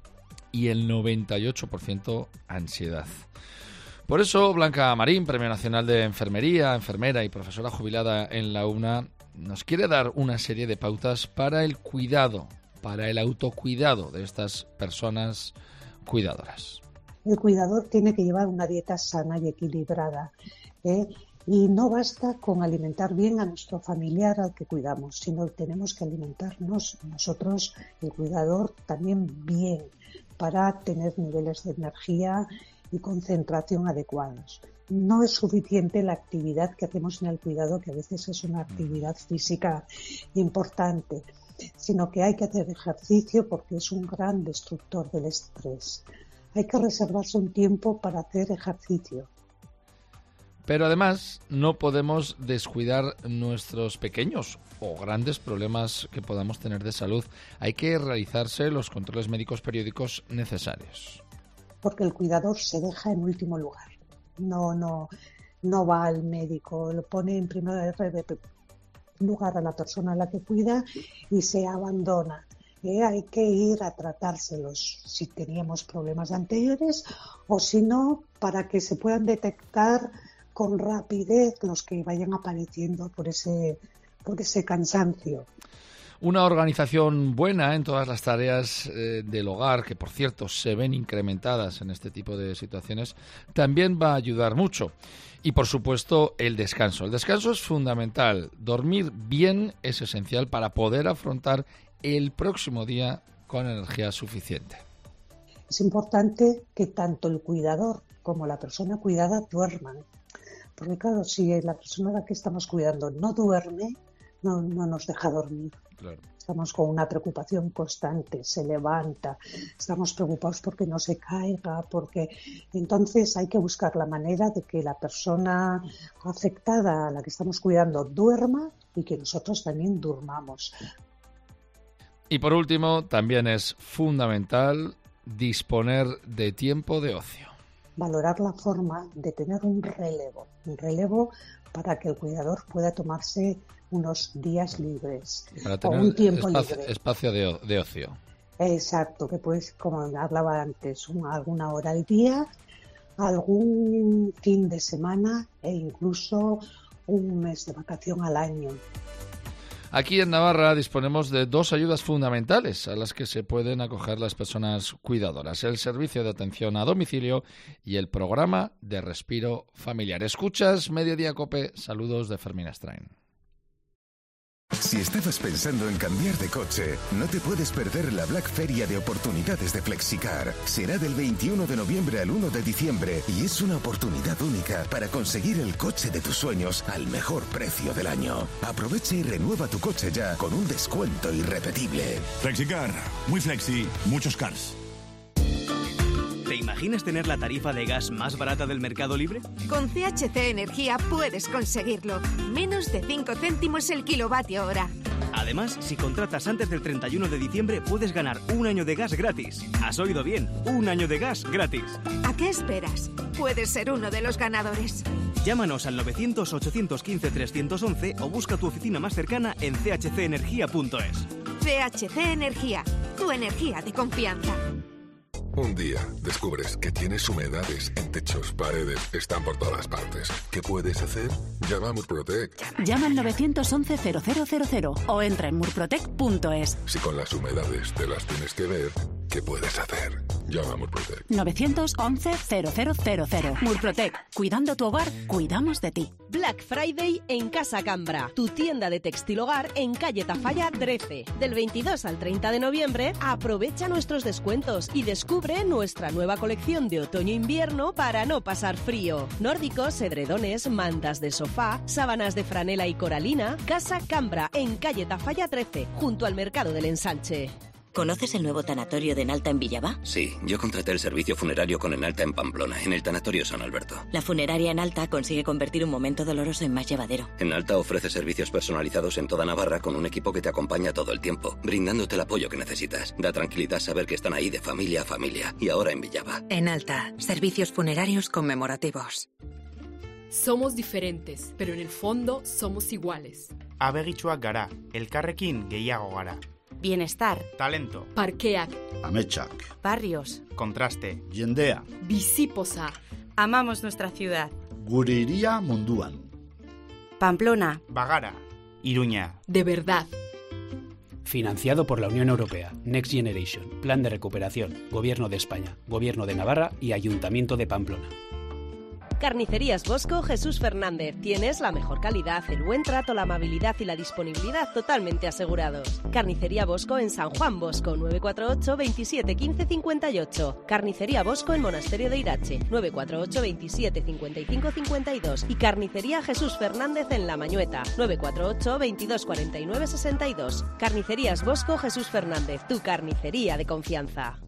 Speaker 3: y el noventa y ocho por ciento ansiedad. Por eso, Blanca Marín, Premio Nacional de Enfermería, enfermera y profesora jubilada en la UNA, nos quiere dar una serie de pautas para el cuidado, para el autocuidado de estas personas cuidadoras.
Speaker 4: El cuidador tiene que llevar una dieta sana y equilibrada, ¿eh? Y no basta con alimentar bien a nuestro familiar al que cuidamos, sino que tenemos que alimentarnos nosotros, el cuidador, también bien, para tener niveles de energía y concentración adecuados. No es suficiente la actividad que hacemos en el cuidado, que a veces es una actividad física importante, sino que hay que hacer ejercicio porque es un gran destructor del estrés. Hay que reservarse un tiempo para hacer ejercicio.
Speaker 3: Pero además no podemos descuidar nuestros pequeños o grandes problemas que podamos tener de salud. Hay que realizarse los controles médicos periódicos necesarios.
Speaker 4: Porque el cuidador se deja en último lugar. No, no, no va al médico, lo pone en primer lugar a la persona a la que cuida y se abandona. Eh, hay que ir a tratárselos si teníamos problemas anteriores o si no, para que se puedan detectar con rapidez los que vayan apareciendo por ese, por ese cansancio.
Speaker 3: Una organización buena en todas las tareas eh, del hogar, que por cierto se ven incrementadas en este tipo de situaciones, también va a ayudar mucho. Y por supuesto el descanso. El descanso es fundamental. Dormir bien es esencial para poder afrontar el próximo día con energía suficiente.
Speaker 4: Es importante que tanto el cuidador como la persona cuidada duerman. Porque claro, si la persona a la que estamos cuidando no duerme, no, no nos deja dormir.
Speaker 3: Claro.
Speaker 4: Estamos con una preocupación constante, se levanta, estamos preocupados porque no se caiga, porque entonces hay que buscar la manera de que la persona afectada a la que estamos cuidando duerma y que nosotros también durmamos.
Speaker 3: Y por último, también es fundamental disponer de tiempo de ocio.
Speaker 4: Valorar la forma de tener un relevo, un relevo para que el cuidador pueda tomarse unos días libres
Speaker 3: para tener
Speaker 4: o un tiempo
Speaker 3: espacio,
Speaker 4: libre.
Speaker 3: espacio de, de ocio.
Speaker 4: Exacto, que pues, como hablaba antes, una, alguna hora al día, algún fin de semana e incluso un mes de vacación al año.
Speaker 3: Aquí en Navarra disponemos de dos ayudas fundamentales a las que se pueden acoger las personas cuidadoras: el servicio de atención a domicilio y el programa de respiro familiar. Escuchas Mediodía Cope, saludos de Fermín Estrain.
Speaker 5: Si estabas pensando en cambiar de coche, no te puedes perder la Black Feria de oportunidades de Flexicar. Será del veintiuno de noviembre al uno de diciembre y es una oportunidad única para conseguir el coche de tus sueños al mejor precio del año. Aprovecha y renueva tu coche ya con un descuento irrepetible.
Speaker 23: Flexicar, muy flexi, muchos cars.
Speaker 24: ¿Te imaginas tener la tarifa de gas más barata del mercado libre?
Speaker 25: Con C H C Energía puedes conseguirlo. Menos de cinco céntimos el kilovatio hora.
Speaker 24: Además, si contratas antes del treinta y uno de diciembre, puedes ganar un año de gas gratis. ¿Has oído bien? Un año de gas gratis.
Speaker 25: ¿A qué esperas? Puedes ser uno de los ganadores.
Speaker 24: Llámanos al novecientos, ochocientos quince, trescientos once o busca tu oficina más cercana en c h c energía punto es.
Speaker 25: C H C Energía, tu energía de confianza.
Speaker 1: Un día descubres que tienes humedades en techos, paredes, están por todas partes. ¿Qué puedes hacer? Llama a Murprotec.
Speaker 2: Llama al nueve once cero cero cero cero o entra en murprotec punto es.
Speaker 1: Si con las humedades te las tienes que ver, ¿qué puedes hacer? Llama a Murprotec.
Speaker 2: nueve once cero cero cero cero. Murprotec. Cuidando tu hogar, cuidamos de ti.
Speaker 16: Black Friday en Casa Cambra, tu tienda de textil hogar en calle Tafalla trece. Del veintidós al treinta de noviembre, aprovecha nuestros descuentos y descubre nuestra nueva colección de otoño-invierno para no pasar frío. Nórdicos, edredones, mantas de sofá, sábanas de franela y coralina. Casa Cambra en calle Tafalla trece, junto al Mercado del Ensanche.
Speaker 6: ¿Conoces el nuevo tanatorio de Enalta en Villaba?
Speaker 7: Sí, yo contraté el servicio funerario con Enalta en Pamplona, en el tanatorio San Alberto.
Speaker 6: La funeraria Enalta consigue convertir un momento doloroso en más llevadero.
Speaker 7: Enalta ofrece servicios personalizados en toda Navarra con un equipo que te acompaña todo el tiempo, brindándote el apoyo que necesitas. Da tranquilidad saber que están ahí de familia a familia, y ahora en Villaba.
Speaker 9: Enalta, servicios funerarios conmemorativos.
Speaker 26: Somos diferentes, pero en el fondo somos iguales.
Speaker 27: Abegitxuak gara, elkarrekin gehiago gara.
Speaker 9: Bienestar.
Speaker 27: Talento.
Speaker 26: Parkeak.
Speaker 28: Ametsak.
Speaker 9: Barrios.
Speaker 27: Contraste.
Speaker 28: Jendea.
Speaker 26: Bizipoza.
Speaker 9: Amamos nuestra ciudad.
Speaker 28: Gure iria munduan.
Speaker 9: Pamplona.
Speaker 27: Bagara. Iruña.
Speaker 26: De verdad.
Speaker 29: Financiado por la Unión Europea, Next Generation, Plan de Recuperación, Gobierno de España, Gobierno de Navarra y Ayuntamiento de Pamplona.
Speaker 16: Carnicerías Bosco Jesús Fernández. Tienes la mejor calidad, el buen trato, la amabilidad y la disponibilidad totalmente asegurados. Carnicería Bosco en San Juan Bosco, nueve cuatro ocho, veintisiete, quince, cincuenta y ocho. Carnicería Bosco en Monasterio de Irache, nueve cuatro ocho, veintisiete, cincuenta y cinco, cincuenta y dos. Y Carnicería Jesús Fernández en La Mañueta, nueve cuatro ocho, veintidós, cuarenta y nueve, sesenta y dos. Carnicerías Bosco Jesús Fernández, tu carnicería de confianza.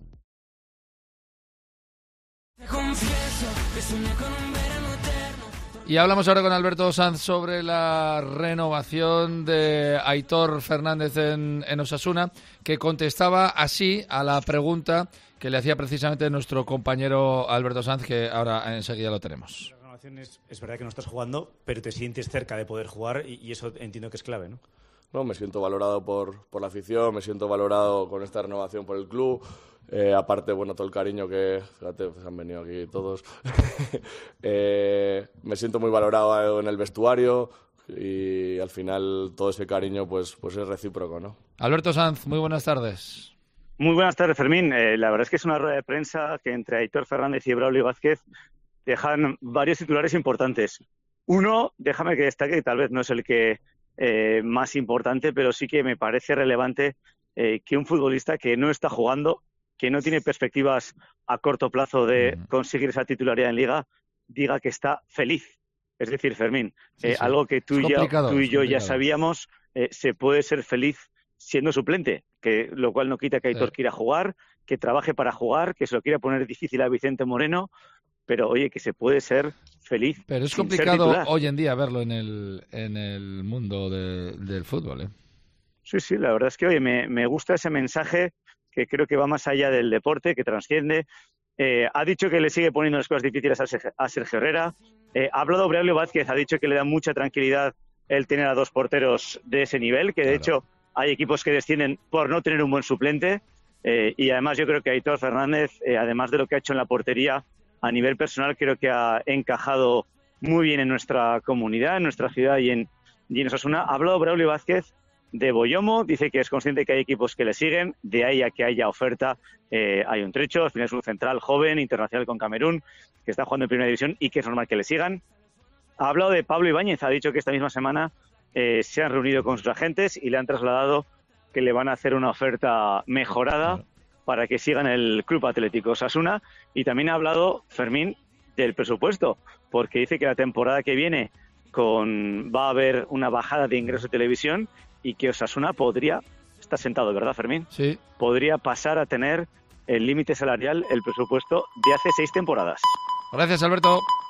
Speaker 3: Y hablamos ahora con Alberto Sanz sobre la renovación de Aitor Fernández en, en Osasuna, que contestaba así a la pregunta que le hacía precisamente nuestro compañero Alberto Sanz, que ahora enseguida lo tenemos.
Speaker 30: La renovación es, es verdad que no estás jugando, pero te sientes cerca de poder jugar y, y eso entiendo que es clave, ¿no?
Speaker 31: No, me siento valorado por, por la afición, me siento valorado con esta renovación por el club. Eh, aparte, bueno, todo el cariño que, fíjate, pues han venido aquí todos. eh, me siento muy valorado en el vestuario y al final todo ese cariño pues, pues es recíproco, ¿no?
Speaker 3: Alberto Sanz, muy buenas tardes.
Speaker 32: Muy buenas tardes, Fermín. Eh, la verdad es que es una rueda de prensa que entre Aitor Fernández y Braulio Vázquez dejan varios titulares importantes. Uno, déjame que destaque, que tal vez no es el que eh, más importante, pero sí que me parece relevante eh, que un futbolista que no está jugando, que no tiene perspectivas a corto plazo de conseguir esa titularidad en Liga, diga que está feliz. Es decir, Fermín, sí, eh, sí. algo que tú, ya, tú y yo ya sabíamos, eh, se puede ser feliz siendo suplente, que lo cual no quita que Aitor sí. quiera jugar, que trabaje para jugar, que se lo quiera poner difícil a Vicente Moreno, pero oye, que se puede ser feliz.
Speaker 3: Pero es complicado hoy en día verlo en el, en el mundo de, del fútbol, ¿eh?
Speaker 32: Sí, sí, la verdad es que, oye, me, me gusta ese mensaje que creo que va más allá del deporte, que trasciende. Eh, ha dicho que le sigue poniendo las cosas difíciles a Sergio, a Sergio Herrera. Eh, ha hablado Braulio Vázquez, ha dicho que le da mucha tranquilidad el tener a dos porteros de ese nivel, que de claro. hecho hay equipos que descienden por no tener un buen suplente. Eh, y además yo creo que Aitor Fernández, eh, además de lo que ha hecho en la portería, a nivel personal creo que ha encajado muy bien en nuestra comunidad, en nuestra ciudad y en, y en Osasuna. Ha hablado Braulio Vázquez de Boyomo, dice que es consciente que hay equipos que le siguen, de ahí a que haya oferta eh, hay un trecho, al final es un central joven, internacional con Camerún, que está jugando en Primera División y que es normal que le sigan. Ha hablado de Pablo Ibáñez, ha dicho que esta misma semana eh, se han reunido con sus agentes y le han trasladado que le van a hacer una oferta mejorada para que siga en el Club Atlético Osasuna. Y también ha hablado, Fermín, del presupuesto, porque dice que la temporada que viene con va a haber una bajada de ingresos de televisión y que Osasuna podría, está sentado, ¿verdad, Fermín?
Speaker 3: Sí.
Speaker 32: Podría pasar a tener el límite salarial, el presupuesto de hace seis temporadas.
Speaker 3: Gracias, Alberto.